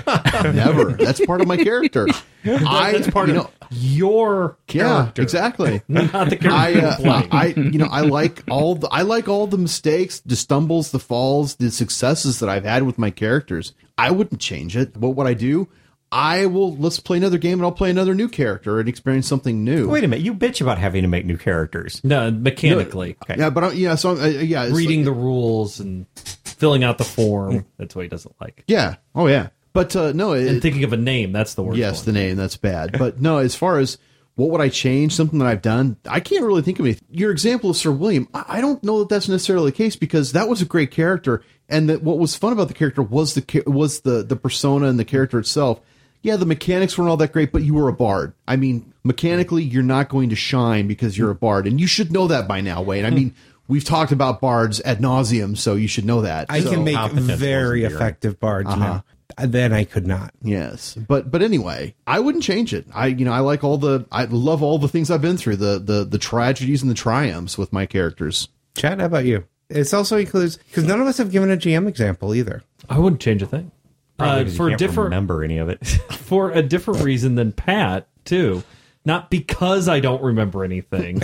Never. That's part of my character. I, That's part you of know, your yeah, character. exactly. Not the character I, you're uh, playing. I, you know, I like all the, I like all the mistakes, the stumbles, the falls, the successes that I've had with my characters. I wouldn't change it. What would I do? I will, let's play another game and I'll play another new character and experience something new. Wait a minute, you bitch about having to make new characters. No, mechanically. Yeah, but I, yeah, so uh, yeah, it's Reading like- the rules and filling out the form. That's what he doesn't like. yeah, oh yeah, but uh, no, it, And thinking of a name. That's the word. yes, for the it. name, that's bad. But no, as far as what would I change, something that I've done, I can't really think of anything. Your example of Sir William, I I don't know that that's necessarily the case, because that was a great character, and that what was fun about the character was the cha- was the the persona and the character itself. Yeah, the mechanics weren't all that great, but you were a bard. I mean, mechanically, you're not going to shine because you're a bard, and you should know that by now, Wayne. I mean, we've talked about bards ad nauseum, so you should know that. I So- can make competence very wasn't effective bards now. Then I could not. Yes, but but anyway, I wouldn't change it. I you know I like all the I love all the things I've been through, the the the tragedies and the triumphs with my characters. Chad, how about you? It also includes, because none of us have given a G M example either. I wouldn't change a thing. Probably Uh, 'cause you for a can't different remember any of it. for a different reason than Pat, too. Not because I don't remember anything.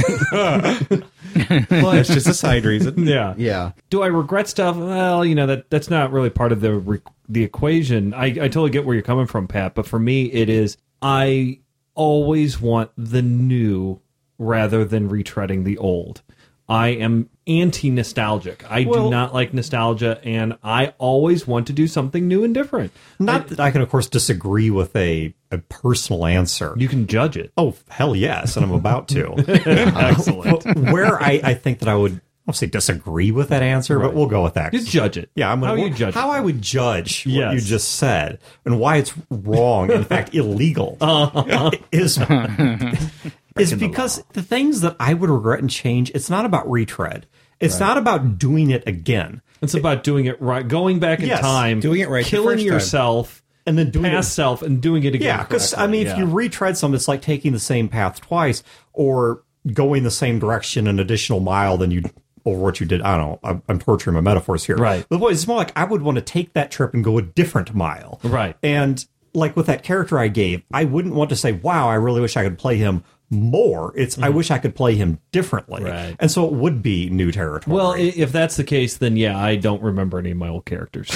That's just a side reason. yeah. Yeah, Do I regret stuff? Well, you know, that that's not really part of the re- the equation. I, I totally get where you're coming from, Pat, but for me, it is I always want the new rather than retreading the old. I am anti-nostalgic. I Well- do not like nostalgia, and I always want to do something new and different. Not that I can, of course, disagree with a, a personal answer. You can judge it. Oh, hell yes, and I'm about to. Excellent. Where I, I think that I would, I'll say disagree with that answer, but we'll go with that. Just judge it. Yeah, I'm gonna, How you judge how it. I would judge what Yes. you just said and why it's wrong, in fact, illegal, is is because the things that I would regret and change. It's not about retread. It's not about doing it again, It's about doing it right, going back in Yes, time, doing it right the killing first time. yourself, and then doing past it. self, and doing it again. Yeah, because I correctly. mean, if Yeah. you retread something, it's like taking the same path twice or going the same direction an additional mile than you over what you did. I don't know. I'm, I'm torturing my metaphors here. Right. But it's more like I would want to take that trip and go a different mile. Right. And like with that character I gave, I wouldn't want to say, wow, I really wish I could play him more. It's I wish I could play him differently. Right. And so it would be new territory. Well, i- if that's the case, then yeah, I don't remember any of my old characters.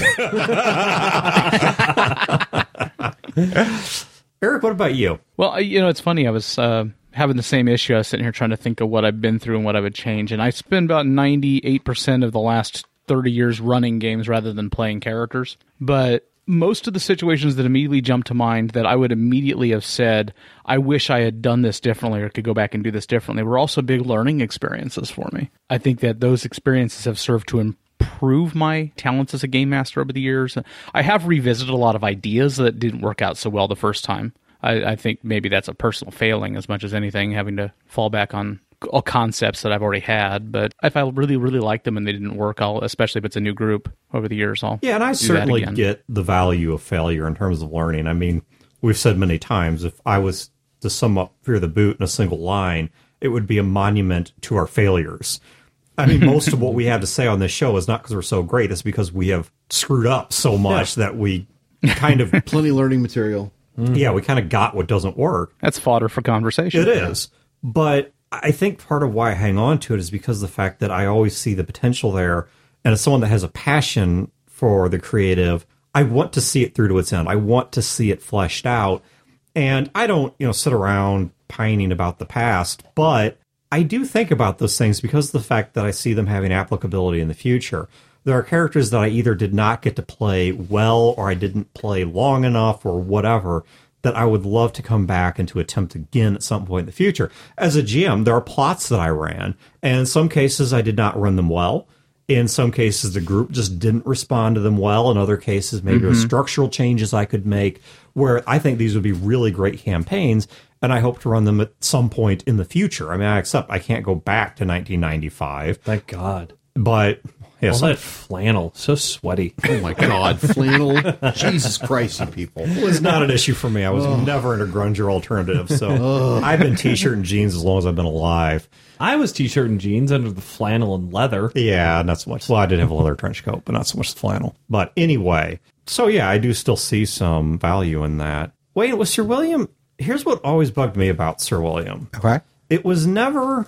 Eric, what about you? Well, I- you know, it's funny. I was uh, having the same issue. I was sitting here trying to think of what I've been through and what I would change. And I spend about ninety-eight percent of the last thirty years running games rather than playing characters. But most of the situations that immediately jump to mind that I would immediately have said, I wish I had done this differently or could go back and do this differently, were also big learning experiences for me. I think that those experiences have served to improve my talents as a game master over the years. I have revisited a lot of ideas that didn't work out so well the first time. I, I think maybe that's a personal failing as much as anything, having to fall back on all concepts that I've already had. But if I really, really like them and they didn't work, I'll, especially if it's a new group over the years, I'll Yeah, and I do that certainly again. get the value of failure in terms of learning. I mean, we've said many times, if I was to sum up Fear the Boot in a single line, it would be a monument to our failures. I mean, most of what we have to say on this show is not because we're so great, it's because we have screwed up so much that we kind of, Plenty learning material. yeah, we kind of got what doesn't work. That's fodder for conversation. It is. But I think part of why I hang on to it is because of the fact that I always see the potential there. And as someone that has a passion for the creative, I want to see it through to its end. I want to see it fleshed out. And I don't, you know, sit around pining about the past, but I do think about those things because of the fact that I see them having applicability in the future. There are characters that I either did not get to play well or I didn't play long enough or whatever that I would love to come back and to attempt again at some point in the future. As a G M, there are plots that I ran, and in some cases I did not run them well. In some cases, the group just didn't respond to them well. In other cases, maybe there were structural changes I could make where I think these would be really great campaigns, and I hope to run them at some point in the future. I mean, I accept I can't go back to nineteen ninety-five, Thank God. but yeah, All some- that flannel, so sweaty. Oh my God, flannel! Jesus Christ, you people! it was not an issue for me. I was never into grunge or alternative, so I've been t-shirt and jeans as long as I've been alive. I was t-shirt and jeans under the flannel and leather. Yeah, not so much. Well, I did have a leather trench coat, but not so much the flannel. But anyway, so yeah, I do still see some value in that. Wait, with Sir William, here's what always bugged me about Sir William. Okay. It was never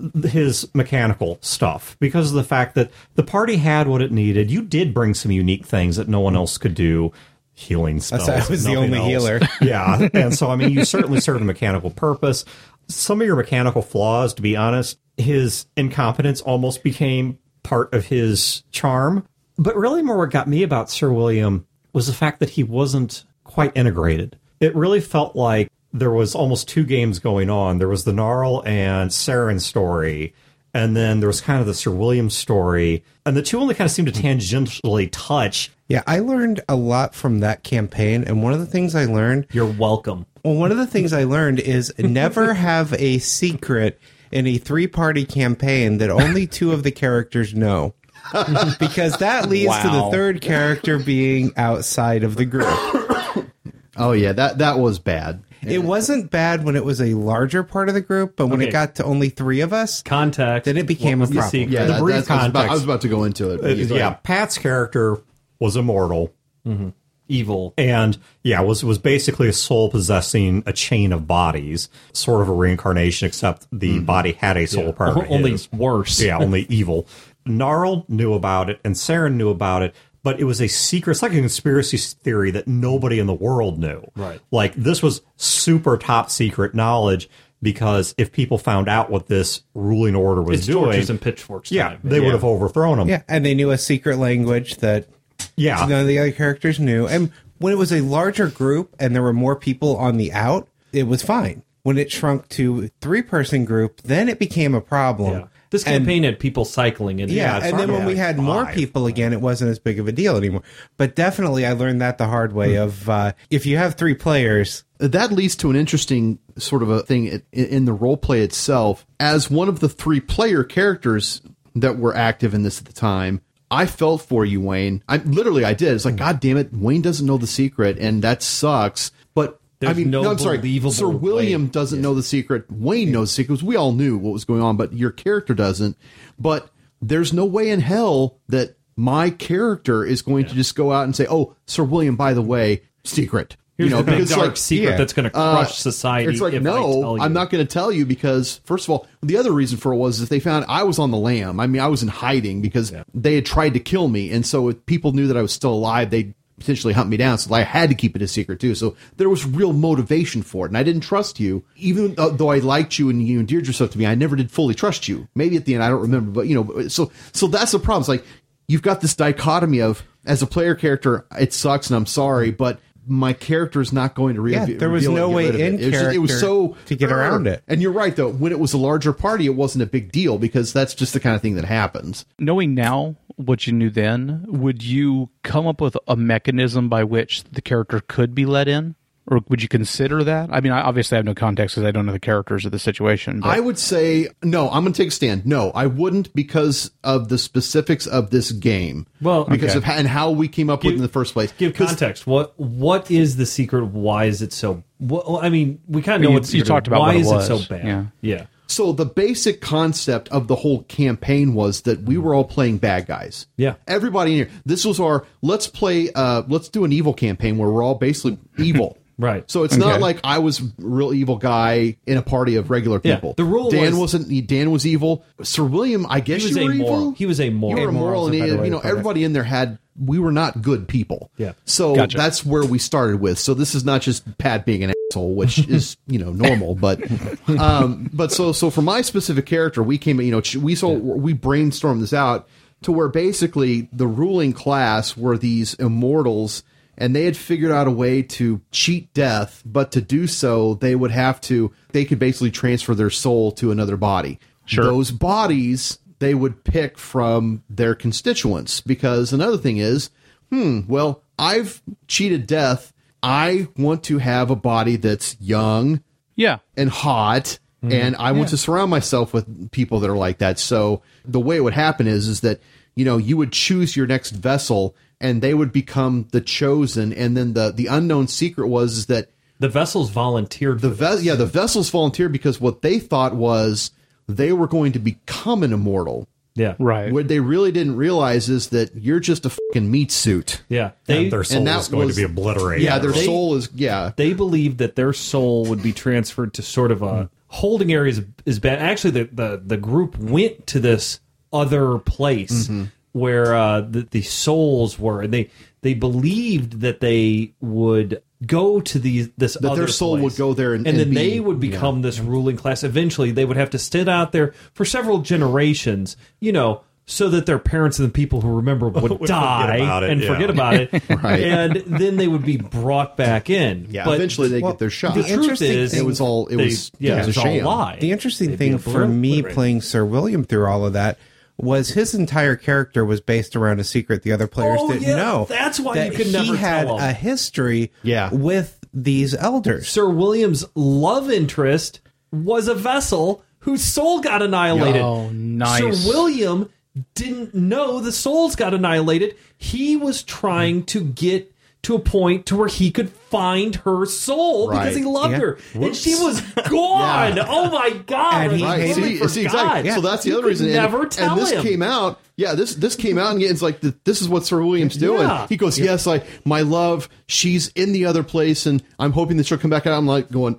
his mechanical stuff because of the fact that the party had what it needed. You did bring some unique things that no one else could do. Healing spells. I was the nothing only else. healer. Yeah, and so I mean, you certainly served a mechanical purpose. Some of your mechanical flaws, to be honest, his incompetence almost became part of his charm. But really, more what got me about Sir William was the fact that he wasn't quite integrated. It really felt like there was almost two games going on. There was the Gnarl and Saren story, and then there was kind of the Sir William story, and the two only kind of seemed to tangentially touch. Yeah, I learned a lot from that campaign, and one of the things I learned, You're welcome. well, one of the things I learned is never have a secret in a three-party campaign that only two of the characters know. Because that leads to the Wow. third character being outside of the group. Oh yeah, that that was bad. It wasn't bad when it was a larger part of the group, but when Okay. it got to only three of us, Contact. Then it became What was a the problem. secret? Yeah, The that, brief that's, I, was about, context. I was about to go into it. Uh, You go yeah, ahead. Pat's character was immortal. Evil. And yeah, was was basically a soul possessing a chain of bodies, sort of a reincarnation, except the body had a soul part of Only his. worse. Yeah, only evil. Gnarl knew about it, and Saren knew about it, but it was a secret. It's like a conspiracy theory that nobody in the world knew. Right. Like, this was super top secret knowledge, because if people found out what this ruling order was It's doing, torches and pitchforks. yeah, time. they would have overthrown them. Yeah, and they knew a secret language that Yeah. none of the other characters knew. And when it was a larger group and there were more people on the out, it was fine. When it shrunk to a three-person group, then it became a problem. Yeah. This And- campaign had people cycling in. Yeah, it's and then hard when to- we had more five. people again, it wasn't as big of a deal anymore. But definitely, I learned that the hard way of uh, if you have three players, That leads to an interesting sort of a thing in, in the role play itself. As one of the three player characters that were active in this at the time, I felt for you, Wayne. I literally I did. It's like, God damn it, Wayne doesn't know the secret, and that sucks. But I There's mean, no no, I'm sorry. believable Sir William way. doesn't know the secret. Wayne knows the secret. 'Cause we all knew what was going on, but your character doesn't. But there's no way in hell that my character is going to just go out and say, "Oh, Sir William, by the way, secret." Here's you know, the big because dark like, secret yeah. that's going to uh, crush society. It's like, if I no, tell you. I'm not going to tell you because, first of all, the other reason for it was that they found I was on the lam. I mean, I was in hiding because they had tried to kill me. And so if people knew that I was still alive, they'd potentially hunt me down. So I had to keep it a secret, too. So there was real motivation for it. And I didn't trust you. Even though I liked you and you endeared yourself to me, I never did fully trust you. Maybe at the end, I don't remember. But, you know, so so that's the problem. It's like you've got this dichotomy of, as a player character, it sucks and I'm sorry, but my character is not going to re- Yeah, there was reveal no it and way get rid of in it. It was, just- it was character so to get around it. And you're right, though. When it was a larger party, it wasn't a big deal because that's just the kind of thing that happens. Knowing now what you knew then, would you come up with a mechanism by which the character could be let in? Or would you consider that? I mean, I obviously have no context because I don't know the characters of the situation. But I would say, no, I'm going to take a stand. No, I wouldn't because of the specifics of this game. Well, because okay. of and how we came up with it in the first place. Give 'Cause context. What what is the secret? Why is it so? Well, I mean, we kind of know You- what the you secret talked is. about Why what it is was. it so bad? Yeah. yeah. So the basic concept of the whole campaign was that we were all playing bad guys. Yeah. Everybody in here. This was our let's play uh let's do an evil campaign where we're all basically evil. Right. So it's not like I was a real evil guy in a party of regular Yeah, people. the rule Dan was- wasn't Dan was evil. Sir William, I guess He was you were amoral. evil. He was amoral. You were Amoral immoral, is and a better way you to know put it. everybody in there had we were not good people. Yeah. So Gotcha. that's where we started with. So this is not just Pat being an asshole, which is you know normal, but um, but so so for my specific character, we came you know we so we brainstormed this out to where basically the ruling class were these immortals. And they had figured out a way to cheat death, but to do so, they would have to, they could basically transfer their soul to another body. Sure. Those bodies, they would pick from their constituents. Because another thing is, hmm, well, I've cheated death. I want to have a body that's young yeah. and hot. And I want to surround myself with people that are like that. So the way it would happen is, is that, you know, you would choose your next vessel and they would become the chosen. And then the, the unknown secret was is that The vessels volunteered. the for this. ve- yeah, the vessels volunteered because what they thought was they were going to become an immortal. Yeah. Right. What they really didn't realize is that you're just a fucking meat suit. Yeah. They, They their soul that is going was- to be obliterated. Yeah, their They- soul is, yeah. they believed that their soul would be transferred to sort of a holding area is, is bad. Actually, the, the, the group went to this other place where uh, the, the souls were, and they they believed that they would go to these this That other their soul place. would go there and- and, and then they be- would become this ruling class. Eventually, they would have to sit out there for several generations, you know, so that their parents and the people who remember would, Would forget die about it, and yeah. forget about it, Right. and then they would be brought back in. Yeah, But eventually they well, get their shot. the The truth interesting is, thing- It was all- it they- was- yeah, it it was was a all a sham. lie. The interesting They'd thing be for me obliterated. playing Sir William through all of that was his entire character was based around a secret the other players Oh, didn't yeah, know. that's why that you could he never had tell 'em. a history Yeah. with these elders. Sir William's love interest was a vessel whose soul got annihilated. Oh, nice. Sir William didn't know the souls got annihilated. He was trying to get to a point to where he could find her soul because Right. he loved Yeah. her, and she was gone. Yeah. Oh my god! And he I Right. totally See, see, forgot. exactly. So that's the You other could reason. And- Never and, tell this him. came out. Yeah, this this came out, and it's like the, this is what Sir William's doing. Yeah. He goes, "Yes, I my love. She's in the other place, and I'm hoping that she'll come back out." I'm like going,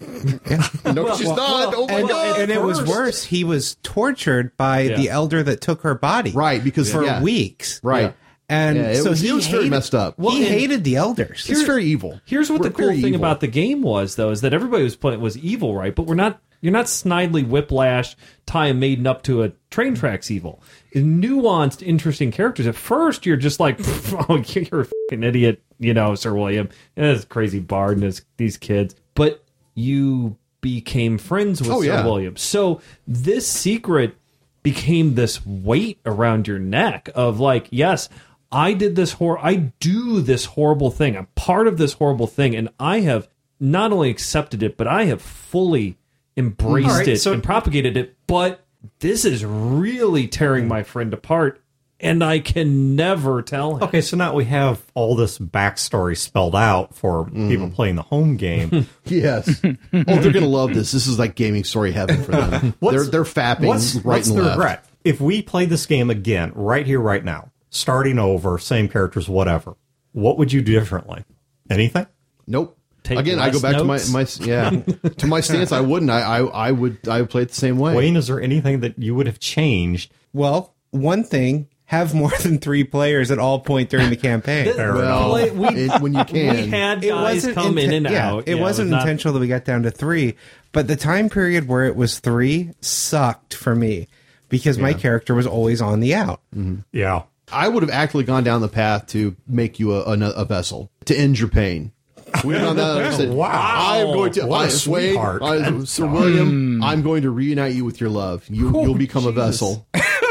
"No, she's well, not. well, oh my and, god!" and it was First. worse. He was tortured by Yeah. the elder that took her body. Right, because for yeah. weeks. Right. And Yeah, it so was- he it was very hated- messed up. he Well, and- hated the elders. It's very evil. Here's what We're the cool very thing evil. about the game was, though, is that everybody was playing was evil, right? But we're not. You're not snidely whiplash, tie a maiden up to a train tracks evil. Nuanced, interesting characters. At first, you're just like, oh, you're a fucking idiot, you know, Sir William, and this crazy bard and his, these kids. But you became friends with Oh, Sir yeah. William. So this secret became this weight around your neck of like, yes, I did this hor I do this horrible thing. I'm part of this horrible thing, and I have not only accepted it, but I have fully embraced All right, it so- and propagated it. But this is really tearing my friend apart, and I can never tell him. Okay, so now we have all this backstory spelled out for people playing the home game. Yes. Oh, they're gonna love this. This is like gaming story heaven for them. they're they're fapping what's, right what's and the left. regret? If we play this game again, right here, right now, starting over, same characters, whatever, what would you do differently? Anything? Nope. Take Again, I go less back notes? to my, my yeah to my stance. I wouldn't. I, I I would I would play it the same way. Wayne, is there anything that you would have changed? Well, one thing, have more than three players at all point during the campaign. Fair Well, Play- we- it- when you can, We had It guys wasn't come in inten- and yeah, out. It Yeah, wasn't was not- intentional that we got down to three, but the time period where it was three sucked for me because my character was always on the out. Yeah. I would have actually gone down the path to make you a, a, a vessel to end your pain. We went on that. I said, Wow. I'm going to. What a I, Wade, sweetheart. I, Sir William, I'm going to reunite you with your love. You, you'll become a vessel.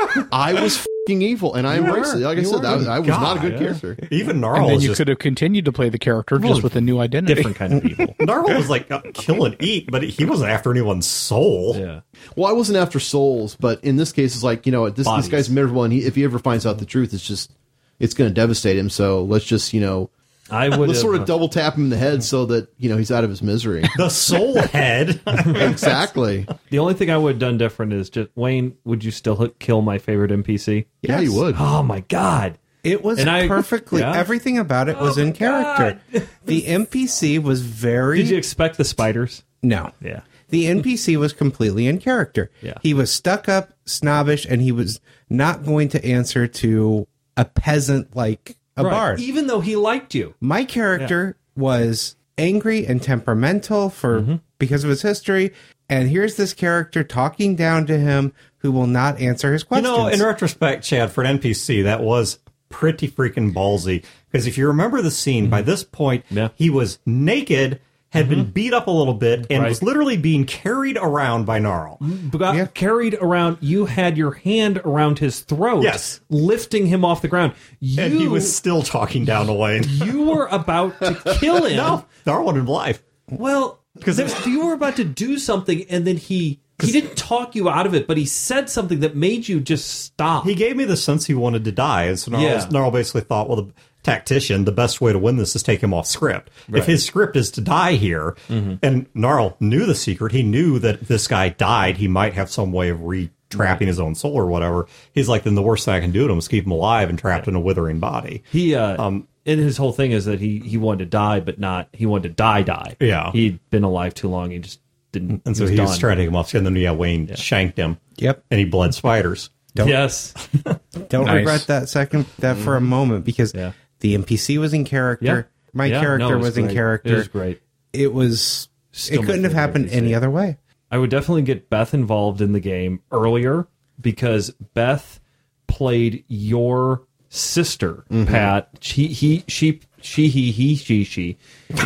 I was fucking evil, and I embraced were. it. Like I You said, were. I, I was not a good God, character. Even And Gnarl then was you just could have continued to play the character just with a new identity. different kind of evil. Gnarl was like uh, kill and eat, but he wasn't after anyone's soul. Yeah. Well, I wasn't after souls, but in this case, it's like, you know, this, this Bodies. guy's miserable, and he, if he ever finds out the truth, it's just, it's going to devastate him. So let's just, you know, I would let's have, sort of double tap him in the head so that, you know, he's out of his misery. The soul head. Exactly. The only thing I would have done different is just Wayne. Would you still hit- kill my favorite N P C? Yeah, you would. Oh my god! It was And I- perfectly, yeah. everything about it was in character. The N P C was very, Did you expect the spiders? no. Yeah. The N P C was completely in character. Yeah. He was stuck up, snobbish, and he was not going to answer to a peasant like a bard. Even though he liked you. My character was angry and temperamental for Mm-hmm. because of his history, and here's this character talking down to him who will not answer his You questions. know, in retrospect, Chad, for an N P C, that was pretty freaking ballsy. Because if you remember the scene, by this point, Yeah. he was naked, had been beat up a little bit, and Right. was literally being carried around by Gnarl. Got Yeah. carried around. You had your hand around his throat, Yes. lifting him off the ground. You, And he was still talking down to Wayne. you were about to kill him. No, Gnarl wanted life. Well, because you were about to do something, and then he he didn't talk you out of it, but he said something that made you just stop. He gave me the sense he wanted to die, and so Gnarl, Yeah. Gnarl basically thought, well, the tactician, the best way to win this is take him off script. If his script is to die here, and Gnarl knew the secret, he knew that if this guy died, he might have some way of re-trapping his own soul or whatever. He's like, then the worst thing I can do to him is keep him alive and trapped in a withering body. He uh, Um, and his whole thing is that he he wanted to die, but not he wanted to die die. Yeah. He'd been alive too long. He just didn't. And so was he was done. trying to take him off, and then yeah, Wayne shanked him. Yep. And he bled spiders. Don't, Yes. don't Nice. regret that second that for a moment because Yeah. the N P C was in character. Yeah. My Yeah, character no, it was, in great. character. It was great. It was. Still it my couldn't have favorite happened N P C. any other way. I would definitely get Beth involved in the game earlier because Beth played your sister, Pat. She, he, she, she, he, he, she, she.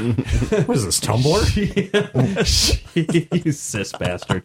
What is this, Tumblr? she, you cis bastard.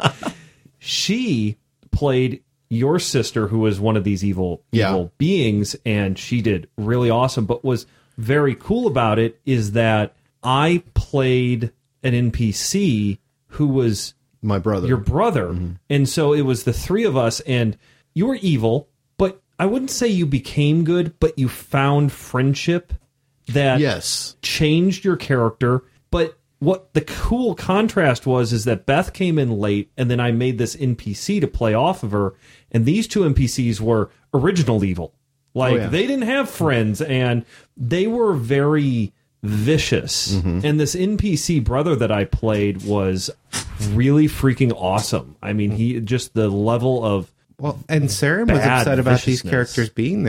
She played your sister, who was one of these evil, Yeah. evil beings, and she did really awesome. But was very cool about it is that I played an N P C who was My brother. your brother. And so it was the three of us, and you were evil, but I wouldn't say you became good, but you found friendship that yes. changed your character. But what the cool contrast was is that Beth came in late, and then I made this N P C to play off of her, and these two N P Cs were original evil. Like, Oh, yeah. they didn't have friends, and they were very vicious. And this N P C brother that I played was really freaking awesome. I mean, he just the level of Well, and Saren was Bad upset about these viciousness. characters being there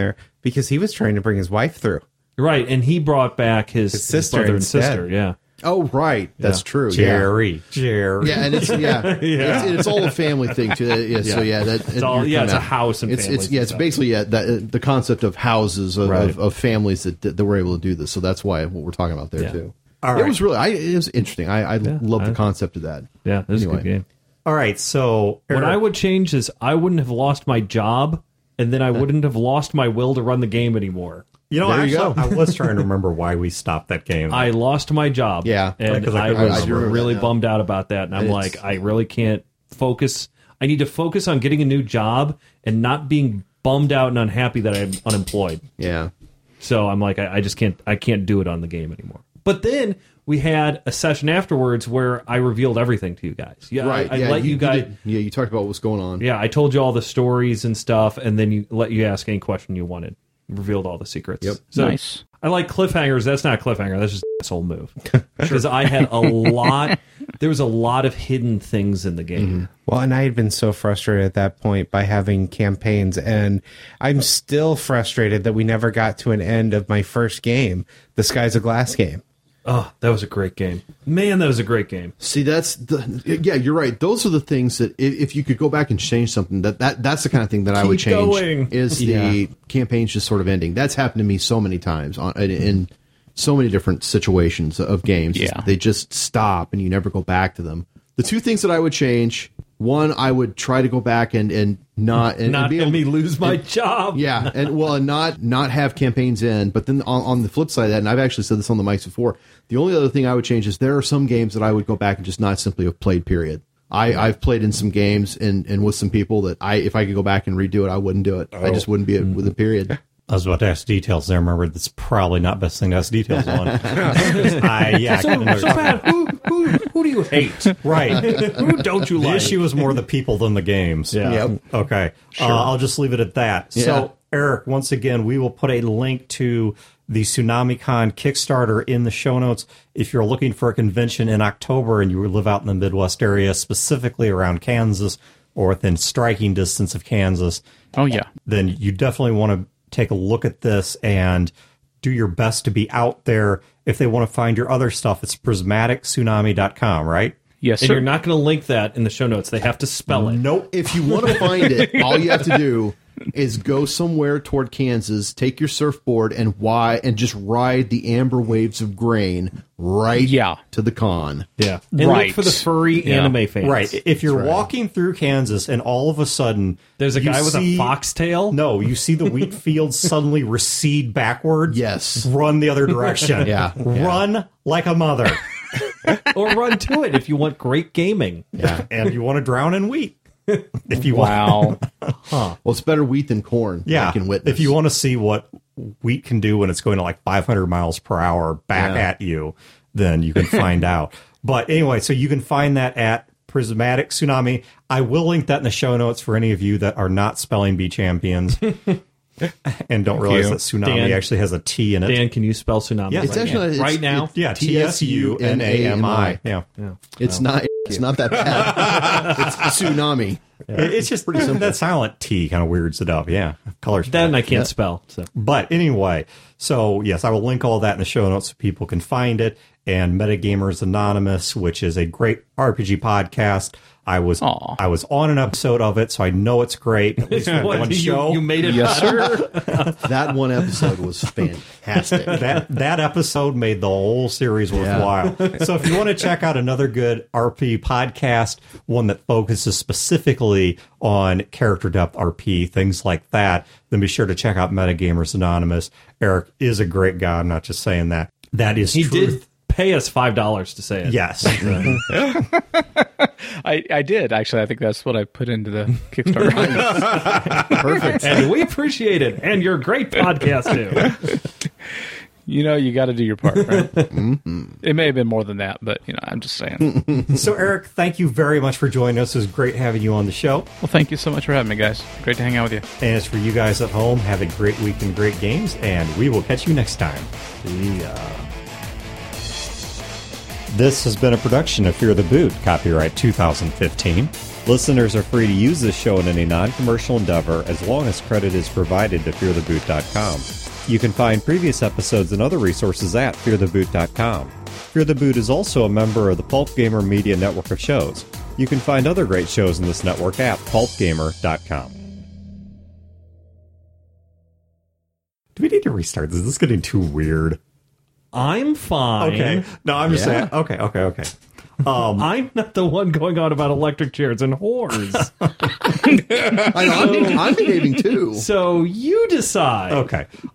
because he was trying to bring his wife through. Right, and he brought back his, His his sister brother and instead. sister. Yeah, Oh, right. That's true. Yeah. Jerry, Jerry. Yeah, and it's yeah, Yeah. It's, it's all a family thing too. Yeah, so yeah, that It's all- yeah, it's a house and it's, families it's yeah, and it's stuff. basically yeah, that, the concept of houses of, Right. of, of families that that were able to do this. So that's why what we're talking about there Yeah. too. All It right. was really, I, it was interesting. I, I love I- the concept of that. yeah, this is a Anyway. good game. All right, so What Eric, I would change is I wouldn't have lost my job, and then I wouldn't have lost my will to run the game anymore. you know, There you actually, go. I was trying to remember why we stopped that game. I lost my job. Yeah. and Because I I, could- I- was I do remember really that now. bummed out about that. And I'm It's- like, I really can't focus. I need to focus on getting a new job and not being bummed out and unhappy that I'm unemployed. Yeah. So I'm like, I, I just can't, I can't do it on the game anymore. But then we had a session afterwards where I revealed everything to you guys. Yeah, Right. I, I yeah, let you, guys. did- yeah, you talked about what's going on. Yeah, I told you all the stories and stuff, and then you let you ask any question you wanted. Revealed all the secrets. Yep. So Nice. I like cliffhangers. That's not a cliffhanger. That's just an asshole move. Because I had a lot. There was a lot of hidden things in the game. Well, and I had been so frustrated at that point by having campaigns, and I'm still frustrated that we never got to an end of my first game, the Skies of Glass game. Oh, that was a great game. Man, that was a great game. See, that's the yeah. You're right. Those are the things that if, if you could go back and change something, that, that that's the kind of thing that I would Keep change. going. Is the Yeah. campaigns just sort of ending? That's happened to me so many times on in, in so many different situations of games. Yeah. They just stop and you never go back to them. The two things that I would change: one, I would try to go back and and not and, Not and be let able, me lose my job. yeah, and well, and not not have campaigns in. But then on, on the flip side of that, and I've actually said this on the mics before, the only other thing I would change is there are some games that I would go back and just not simply have played. Period. I, I've played in some games and, and with some people that I if I could go back and redo it, I wouldn't do it. I just wouldn't be it with a period. I was about to ask details there. Remember, that's probably not best thing to ask details on. I, yeah, I So, kinda know so you're bad. Who, who, who do you hate? right. Who don't you The like? issue is more the people than the games. Yeah. Yep. Okay. Uh, I'll just leave it at that. Yeah. So, Eric, once again, we will put a link to the TsunamiCon Kickstarter in the show notes. If you're looking for a convention in October and you live out in the Midwest area, specifically around Kansas or within striking distance of Kansas, Oh yeah. then you definitely want to take a look at this and do your best to be out there. If they want to find your other stuff, it's prismatic tsunami dot com, right? Yes, and sir. you're not going to link that in the show notes. They have to spell it. Nope. If you want to find it, all you have to do is go somewhere toward Kansas, take your surfboard, and why and just ride the amber waves of grain right Yeah. to the con. Yeah. And Right. look for the furry Yeah. anime fans. Right. If you're right. walking through Kansas and all of a sudden There's a you guy with see- a foxtail. No, you see the wheat fields suddenly recede backwards. Yes. Run the other direction. Yeah. Yeah. Run like a mother. Or run to it if you want great gaming. Yeah. And you want to drown in wheat. If you want. Wow. Well, it's better wheat than corn. Yeah. I can witness. If you want to see what wheat can do when it's going to like five hundred miles per hour back Yeah. at you, then you can find out. But anyway, so you can find that at Prismatic Tsunami. I will link that in the show notes for any of you that are not spelling bee champions and don't realize you. that tsunami Dan- actually has a T in it. Dan, can you spell tsunami? Yes. it's right actually now? it's, right now. it's yeah, T S U N A M I. Yeah. It's not. It's not that bad. It's tsunami. It- It's just pretty simple. That silent T kind of weirds it up. Yeah. Colors. Then I can't spell. So But anyway, so yes, I will link all that in the show notes so people can find it. And Metagamers Anonymous, which is a great R P G podcast. I was Aw. I was on an episode of it, so I know it's great. At least What, one you, show. you made it Yes, better. That one episode was fantastic. that that episode made the whole series worthwhile. So if you want to check out another good R P podcast, one that focuses specifically on character depth R P, things like that, then be sure to check out Metagamers Anonymous. Eric is a great guy. I'm not just saying that. That is He truth. did pay us five dollars to say it. Yes. I, I did actually. I think that's what I put into the Kickstarter. Perfect. And we appreciate it. And you're a great podcast too. You know, you got to do your part, right? Mm-hmm. It may have been more than that, but you know, I'm just saying. So, Eric, thank you very much for joining us. It was great having you on the show. Well, thank you so much for having me, guys. Great to hang out with you. And as for you guys at home, have a great week and great games, and we will catch you next time. See ya. This has been a production of Fear the Boot, copyright two thousand fifteen. Listeners are free to use this show in any non-commercial endeavor as long as credit is provided to fear the boot dot com. You can find previous episodes and other resources at fear the boot dot com. Fear the Boot is also a member of the Pulp Gamer Media network of shows. You can find other great shows in this network at pulp gamer dot com. Do we need to restart this? This is getting too weird. I'm fine. Okay. No, I'm just Yeah. saying. Okay, okay, okay. Um, I'm not the one going on about electric chairs and whores. I know, I'm, I'm behaving too. So you decide. okay.